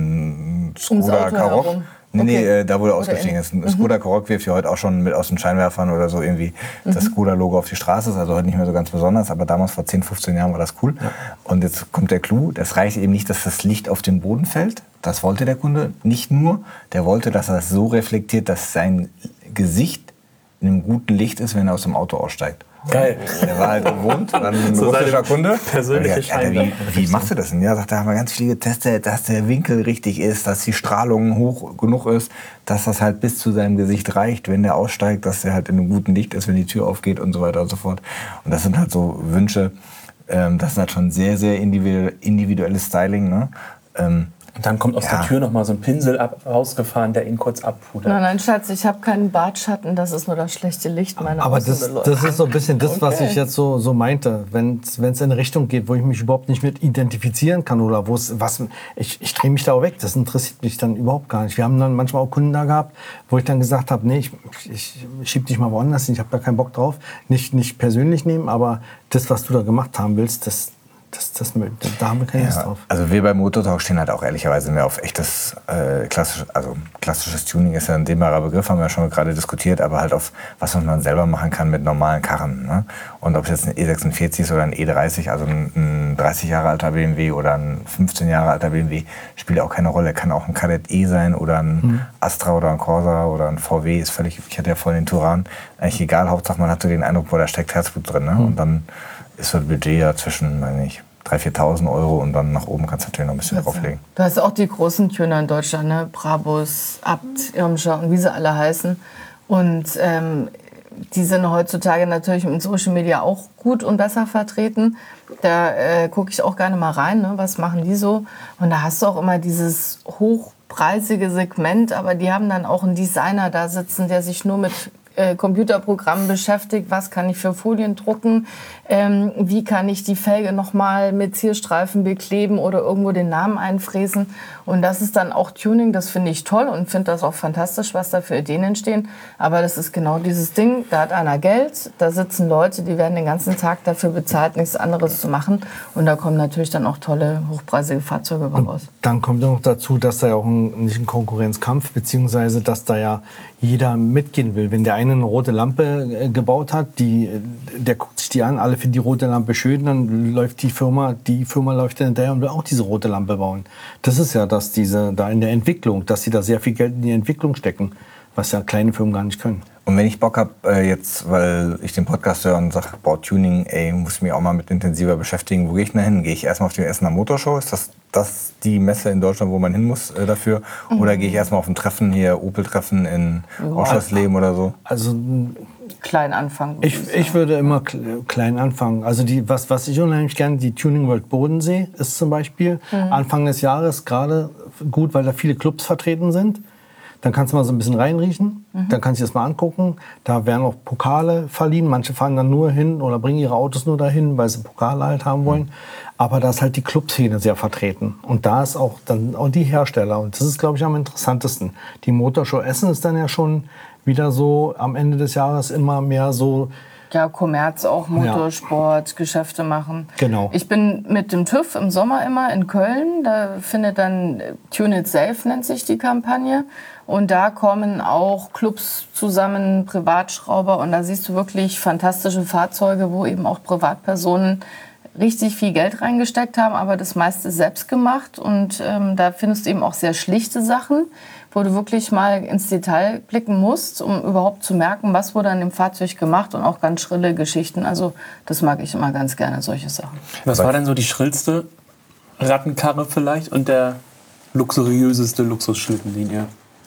ein Skoda Auto Karoq. herum. Nee, nee, Okay. äh, da wo er ausgestiegen ist. Ein Skoda Karoq wirft ja heute auch schon mit aus den Scheinwerfern oder so irgendwie das Skoda-Logo auf die Straße. Ist also heute nicht mehr so ganz besonders, aber damals vor zehn, fünfzehn Jahren war das cool. Ja. Und jetzt kommt der Clou, das reicht eben nicht, dass das Licht auf den Boden fällt. Das wollte der Kunde nicht nur. Der wollte, dass er das so reflektiert, dass sein Gesicht in einem guten Licht ist, wenn er aus dem Auto aussteigt. Geil. Der war halt gewohnt, dann ein So russischer seine Kunde. persönliche Und der, Alter, wie, wie machst du das denn? Ja, sagt er, haben wir ganz viel getestet, dass der Winkel richtig ist, dass die Strahlung hoch genug ist, dass das halt bis zu seinem Gesicht reicht, wenn der aussteigt, dass der halt in einem guten Licht ist, wenn die Tür aufgeht und so weiter und so fort. Und das sind halt so Wünsche, ähm, das ist halt schon sehr, sehr individuell, individuelles Styling, ne? Ähm, Und dann kommt aus Ja. der Tür noch mal so ein Pinsel ab, rausgefahren, der ihn kurz abpudert. Nein, nein, Schatz, ich habe keinen Bartschatten, das ist nur das schlechte Licht meiner Aber das, das ist so ein bisschen das, was Okay. ich jetzt so, so meinte. Wenn es in eine Richtung geht, wo ich mich überhaupt nicht mit identifizieren kann oder wo es was, ich, ich drehe mich da auch weg. Das interessiert mich dann überhaupt gar nicht. Wir haben dann manchmal auch Kunden da gehabt, wo ich dann gesagt habe, nee, ich, ich schieb dich mal woanders hin, ich habe da keinen Bock drauf. Nicht, nicht persönlich nehmen, aber das, was du da gemacht haben willst, das, das, das, da haben wir keine Lust Ja, drauf. also wir bei Motortalk stehen halt auch ehrlicherweise mehr auf echtes, äh, klassisch, also klassisches Tuning ist ja ein dehnbarer Begriff, haben wir ja schon gerade diskutiert, aber halt auf was man selber machen kann mit normalen Karren. Ne? Und ob es jetzt ein E sechsundvierzig ist oder ein E dreißig, also ein, ein dreißig Jahre alter B M W oder ein fünfzehn Jahre alter B M W, spielt auch keine Rolle. Kann auch ein Kadett E sein oder ein mhm. Astra oder ein Corsa oder ein V W, ist völlig, ich hatte ja vorhin den Touran, eigentlich egal, Hauptsache man hatte den Eindruck, boah, da steckt Herzblut drin. Ne? Mhm. Und dann ist das Budget ja zwischen, meine ich, dreitausend, viertausend Euro und dann nach oben kannst du natürlich noch ein bisschen Also, drauflegen. du hast auch die großen Tuner in Deutschland, ne? Brabus, Abt, Irmscher und wie sie alle heißen. Und ähm, die sind heutzutage natürlich in Social Media auch gut und besser vertreten. Da äh, gucke ich auch gerne mal rein, ne? Was machen die so. Und da hast du auch immer dieses hochpreisige Segment, aber die haben dann auch einen Designer da sitzen, der sich nur mit Äh, Computerprogrammen beschäftigt, was kann ich für Folien drucken, ähm, wie kann ich die Felge nochmal mit Zierstreifen bekleben oder irgendwo den Namen einfräsen. Und das ist dann auch Tuning, das finde ich toll und finde das auch fantastisch, was da für Ideen entstehen. Aber das ist genau dieses Ding, da hat einer Geld, da sitzen Leute, die werden den ganzen Tag dafür bezahlt, nichts anderes zu machen. Und da kommen natürlich dann auch tolle, hochpreisige Fahrzeuge raus. Dann kommt noch dazu, dass da ja auch ein, nicht ein Konkurrenzkampf, beziehungsweise dass da ja jeder mitgehen will. Wenn der eine eine rote Lampe äh, gebaut hat, die, der guckt sich die an, alle finden die rote Lampe schön, dann läuft die Firma, die Firma läuft dann hinterher und will auch diese rote Lampe bauen. Das ist ja das, diese, da in der Entwicklung, dass sie da sehr viel Geld in die Entwicklung stecken, was ja kleine Firmen gar nicht können. Und wenn ich Bock habe, äh, jetzt, weil ich den Podcast höre und sage, boah, Tuning, ey, muss ich mich auch mal mit intensiver beschäftigen, wo gehe ich denn hin? Gehe ich erstmal auf die Essener Motorshow? Ist das, das die Messe in Deutschland, wo man hin muss äh, dafür? Mhm. Oder gehe ich erstmal auf ein Treffen hier, Opel-Treffen in Ausschussleben oder so? Also klein anfangen. Ich, ich würde immer klein anfangen. Also die, was, was ich unheimlich gerne, die Tuning World Bodensee ist zum Beispiel mhm. Anfang des Jahres gerade gut, weil da viele Clubs vertreten sind. Dann kannst du mal so ein bisschen reinriechen, mhm. dann kannst du das mal angucken. Da werden auch Pokale verliehen. Manche fahren dann nur hin oder bringen ihre Autos nur dahin, weil sie Pokale halt haben wollen. Aber da ist halt die Clubszene sehr vertreten. Und da ist auch dann auch die Hersteller. Und das ist, glaube ich, am interessantesten. Die Motorshow Essen ist dann ja schon wieder so am Ende des Jahres immer mehr so. Ja, Kommerz auch, Motorsport, ja. Geschäfte machen. Genau. Ich bin mit dem TÜV im Sommer immer in Köln. Da findet dann Tune It Safe, nennt sich die Kampagne. Und da kommen auch Clubs zusammen, Privatschrauber. Und da siehst du wirklich fantastische Fahrzeuge, wo eben auch Privatpersonen richtig viel Geld reingesteckt haben, aber das meiste selbst gemacht. Und ähm, da findest du eben auch sehr schlichte Sachen, wo du wirklich mal ins Detail blicken musst, um überhaupt zu merken, was wurde an dem Fahrzeug gemacht, und auch ganz schrille Geschichten. Also das mag ich immer ganz gerne, solche Sachen. Was war denn so die schrillste Rattenkarre vielleicht und der luxuriöseste Luxusschlittenlinie?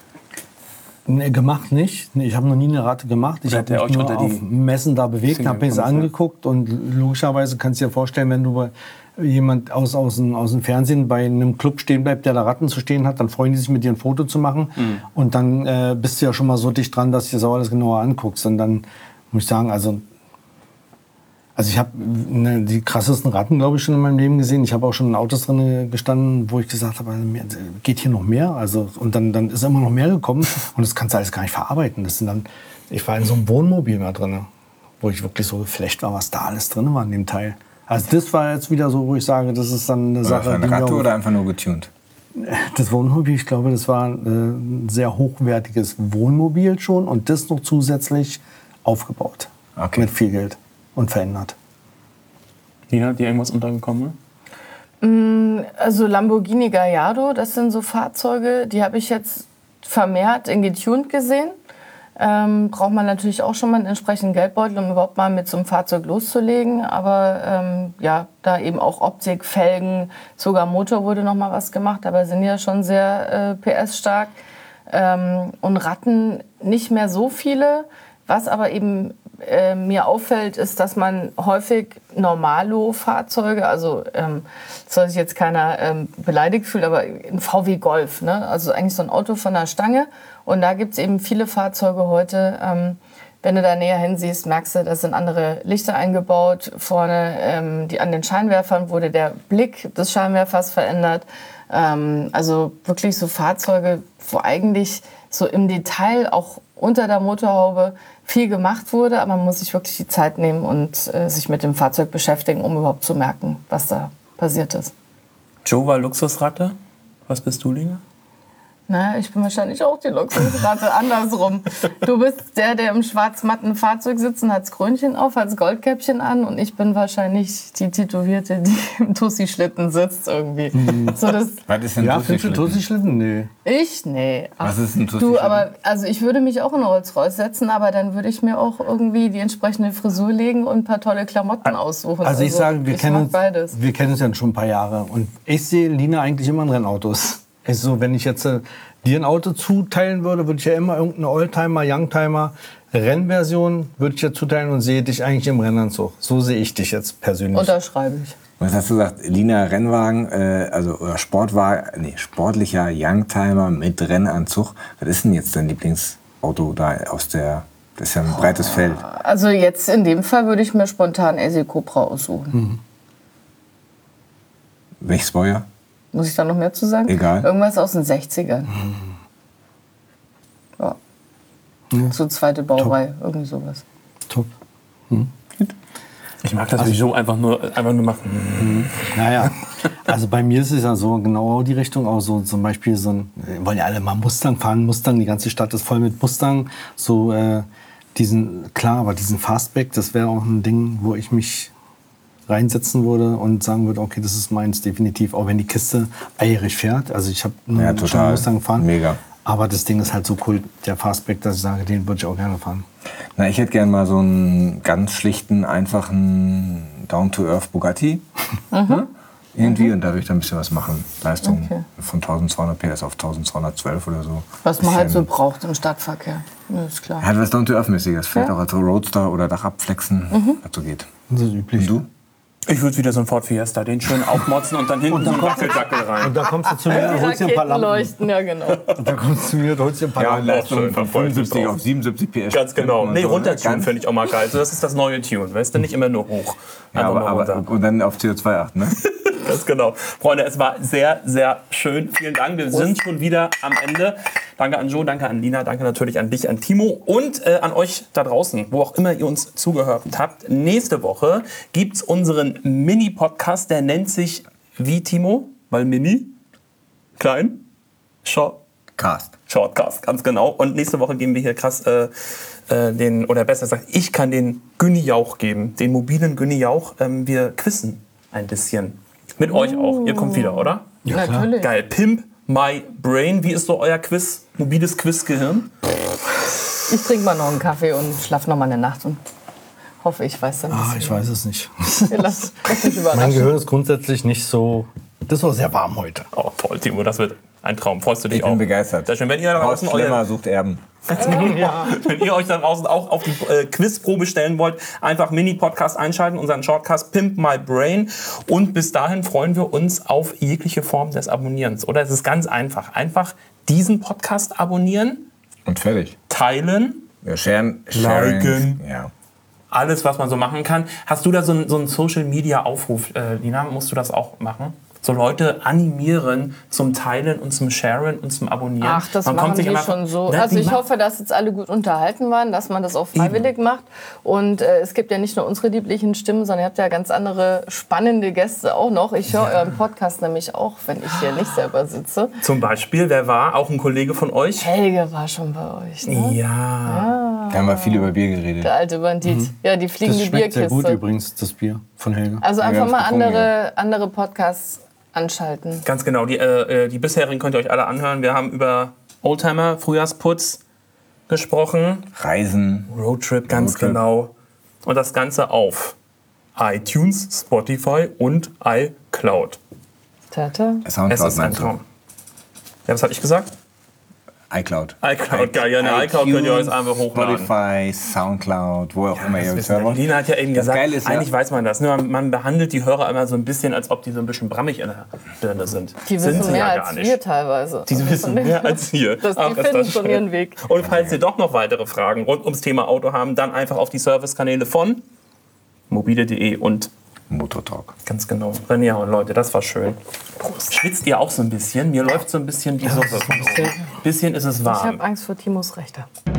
Nee, gemacht nicht. Nee, ich habe noch nie eine Ratte gemacht. Ich habe mich euch nur unter auf die Messen da bewegt, Finger habe mir das gekommen, angeguckt. Und logischerweise kannst du dir vorstellen, wenn du bei jemand aus, aus, dem, aus dem Fernsehen bei einem Club stehen bleibt, der da Ratten zu stehen hat, dann freuen die sich, mit dir ein Foto zu machen. Mhm. Und dann äh, bist du ja schon mal so dicht dran, dass du dir das auch alles genauer anguckst. Und dann muss ich sagen, also... Also ich habe ne, die krassesten Ratten, glaube ich, schon in meinem Leben gesehen. Ich habe auch schon in Autos drin gestanden, wo ich gesagt habe, geht hier noch mehr? Also, und dann, dann ist immer noch mehr gekommen. Und das kannst du alles gar nicht verarbeiten. Das sind dann, ich war in so einem Wohnmobil mehr drin, wo ich wirklich so geflasht war, was da alles drin war in dem Teil. Also das war jetzt wieder so, wo ich sage, das ist dann eine War Sache, das eine die mir Ratte auch- oder einfach nur getuned? Das Wohnmobil, ich glaube, das war ein äh, sehr hochwertiges Wohnmobil schon und das noch zusätzlich aufgebaut. Okay. Mit viel Geld und verändert. Nina, hat dir irgendwas untergekommen? Also Lamborghini Gallardo, das sind so Fahrzeuge, die habe ich jetzt vermehrt in getuned gesehen. Ähm, braucht man natürlich auch schon mal einen entsprechenden Geldbeutel, um überhaupt mal mit so einem Fahrzeug loszulegen. Aber ähm, ja, da eben auch Optik, Felgen, sogar Motor wurde noch mal was gemacht. Aber sind ja schon sehr äh, P S-stark. Ähm, und Ratten nicht mehr so viele. Was aber eben äh, mir auffällt, ist, dass man häufig Normalo-Fahrzeuge, also ähm, soll sich jetzt keiner ähm, beleidigt fühlen, aber ein V W Golf, ne? Also eigentlich so ein Auto von der Stange. Und da gibt es eben viele Fahrzeuge heute. Ähm, wenn du da näher hinsiehst, merkst du, da sind andere Lichter eingebaut. Vorne ähm, die, an den Scheinwerfern wurde der Blick des Scheinwerfers verändert. Ähm, also wirklich so Fahrzeuge, wo eigentlich so im Detail auch unter der Motorhaube viel gemacht wurde, aber man muss sich wirklich die Zeit nehmen und äh, sich mit dem Fahrzeug beschäftigen, um überhaupt zu merken, was da passiert ist. Joe war Luxusratte. Was bist du, Lina? Na, ich bin wahrscheinlich auch die Luxusratte, andersrum. Du bist der, der im schwarz-matten Fahrzeug sitzt und hat das Krönchen auf, hat das Goldkäppchen an und ich bin wahrscheinlich die Tätowierte, die im Tussi-Schlitten sitzt irgendwie. So, das, Was ist denn Ja, findest du Tussi-Schlitten? Tussi-Schlitten? Nee. ich? Nee. Ach, Was ist ein du, Tussi-Schlitten? aber also ich würde mich auch in Rolls-Royce setzen, aber dann würde ich mir auch irgendwie die entsprechende Frisur legen und ein paar tolle Klamotten aussuchen. Also ich sage, wir ich kennen mag uns, beides. wir kennen uns ja schon ein paar Jahre und ich sehe Lina eigentlich immer in Rennautos. Ich so, wenn ich jetzt äh, dir ein Auto zuteilen würde, würde ich ja immer irgendeine Oldtimer, Youngtimer, Rennversion würde ich dir zuteilen und sehe dich eigentlich im Rennanzug. So sehe ich dich jetzt persönlich. Unterschreibe ich. Was hast du gesagt? Lina Rennwagen, äh, also oder Sportwagen, nee, sportlicher Youngtimer mit Rennanzug. Was ist denn jetzt dein Lieblingsauto da aus der, das ist ja ein breites Feld. Also jetzt in dem Fall würde ich mir spontan S E Cobra aussuchen. Mhm. Welches Baujahr? Muss ich da noch mehr zu sagen? Egal. Irgendwas aus den sechzigern. Ja. So zweite Baureihe, irgendwie sowas. Top. Ich mag das, wie Joe einfach nur, einfach nur macht. Naja, also bei mir ist es ja so genau die Richtung auch so zum Beispiel so ein, wir wollen ja alle mal Mustang fahren, Mustang, die ganze Stadt ist voll mit Mustang, so äh, diesen, klar, aber diesen Fastback, das wäre auch ein Ding, wo ich mich reinsetzen würde und sagen würde, okay, das ist meins definitiv, auch wenn die Kiste eierig fährt, also ich habe Ja, schon total. einen Mustang gefahren, Mega. aber das Ding ist halt so cool, der Fastback, dass ich sage, den würde ich auch gerne fahren. Na, ich hätte gern mal so einen ganz schlichten, einfachen Down-to-Earth Bugatti. Ne? Irgendwie, und da würde ich dann ein bisschen was machen. Leistung Okay. von eintausendzweihundert P S auf eintausendzweihundertzwölf oder so. Was man halt so Bisschen- braucht im Stadtverkehr. Ja, ist klar. Hat was Down-to-Earth-mäßiges. Vielleicht Ja. auch als so Roadster oder Dachabflexen, was so geht. Das ist üblich. Und du? Ich würde wieder so ein Ford Fiesta, den schön aufmotzen und dann hinten so einen Wackeldackel rein. Und da kommst du zu mir und holst dir ein paar Lampen. leuchten, ja genau. Und da kommst du zu mir und holst dir ein paar Lampen. Leistung schön, von da freue ich mich fünfundsiebzig drauf. auf siebenundsiebzig P S. Ganz genau. Und Nee, so, runtertun ganz- finde ich auch mal geil. Also das ist das neue Tune, weißt du? Nicht immer nur hoch. Ja, Einfach aber, nur aber, runter. und dann auf C O zwei achten, ne? Ganz genau. Freunde, es war sehr, sehr schön. Vielen Dank. Wir sind schon wieder am Ende. Danke an Joe, danke an Lina, danke natürlich an dich, an Timo und äh, an euch da draußen, wo auch immer ihr uns zugehört habt. Nächste Woche gibt es unseren Mini-Podcast, der nennt sich wie, Timo? Weil Mini? Klein? Short? Cast. Shortcast, ganz genau. Und nächste Woche geben wir hier krass äh, äh, den, oder besser gesagt, ich kann den Günni Jauch geben, den mobilen Günni Jauch. Ähm, wir quizzen ein bisschen. Mit euch auch. Ihr kommt wieder, oder? Natürlich. Geil. Pimp My Brain. Wie ist so euer Quiz, mobiles Quizgehirn? Ich trinke mal noch einen Kaffee und schlafe noch mal eine Nacht und hoffe, ich weiß dann. Ah, ich weiß es nicht. Lass, lass mich Mein überraschen. Gehirn ist grundsätzlich nicht so. Das war sehr warm heute. Oh, toll, Timo, das wird ein Traum. Freust du dich Ich auch? bin begeistert. Sehr schön. Wenn ihr da Horst draußen Schlemmer euer, sucht Erben. wenn ihr euch da draußen auch auf die äh, Quizprobe stellen wollt, einfach Mini-Podcast einschalten, unseren Shortcast Pimp My Brain. Und bis dahin freuen wir uns auf jegliche Form des Abonnierens. Oder es ist ganz einfach. Einfach diesen Podcast abonnieren, Und fertig. teilen, Ja, sharen, sharing. Liken. Ja. alles, was man so machen kann. Hast du da so einen, so einen Social-Media-Aufruf, äh, Lina? Musst du das auch machen? so Leute animieren zum Teilen und zum Sharen und zum Abonnieren. Ach, das man machen kommt sich die immer, schon so. Ne, Also die ich ma- hoffe, dass jetzt alle gut unterhalten waren, dass man das auch freiwillig macht. Und äh, es gibt ja nicht nur unsere lieblichen Stimmen, sondern ihr habt ja ganz andere spannende Gäste auch noch. Ich höre euren Podcast nämlich auch, wenn ich hier nicht selber sitze. Zum Beispiel, wer war? Auch ein Kollege von euch? Helge war schon bei euch, ne? Ja. Da haben wir viel über Bier geredet. Der alte Bandit. Ja, die Das fliegende schmeckt sehr gut Bierkiste. übrigens, das Bier von Helge. Also wir einfach haben's mal getrunken, andere, andere Podcasts anschalten. Ganz genau, die, äh, die bisherigen könnt ihr euch alle anhören. Wir haben über Oldtimer, Frühjahrsputz gesprochen. Reisen. Roadtrip, ganz Roadtrip. genau. Und das Ganze auf iTunes, Spotify und iCloud. Tata. Es Soundcloud ist ein meinst du? Traum. Ja, was habe ich gesagt? iCloud. iCloud, geil. Ja, eine iCloud könnt ihr euch einfach hochladen. Spotify, Soundcloud, wo auch immer Das ihr wissen wir. Server. Lina hat ja eben Das gesagt, Geile ist ja- eigentlich weiß man das. Nur man, man behandelt die Hörer immer so ein bisschen, als ob die so ein bisschen brammig in der Birne sind. Die sind wissen sie mehr ja gar als nicht. wir teilweise. Die Also wissen von dem- mehr als wir. Das, Ach, die ist finden das schon schön. ihren Weg. Und falls ihr doch noch weitere Fragen rund ums Thema Auto haben, dann einfach auf die Servicekanäle von mobile punkt de und Motortalk. ganz genau. René und Leute, das war schön. Schwitzt ihr auch so ein bisschen? Mir läuft so ein bisschen die Suppe. Ein bisschen ist es Ich warm. habe Angst vor Timos Rechte.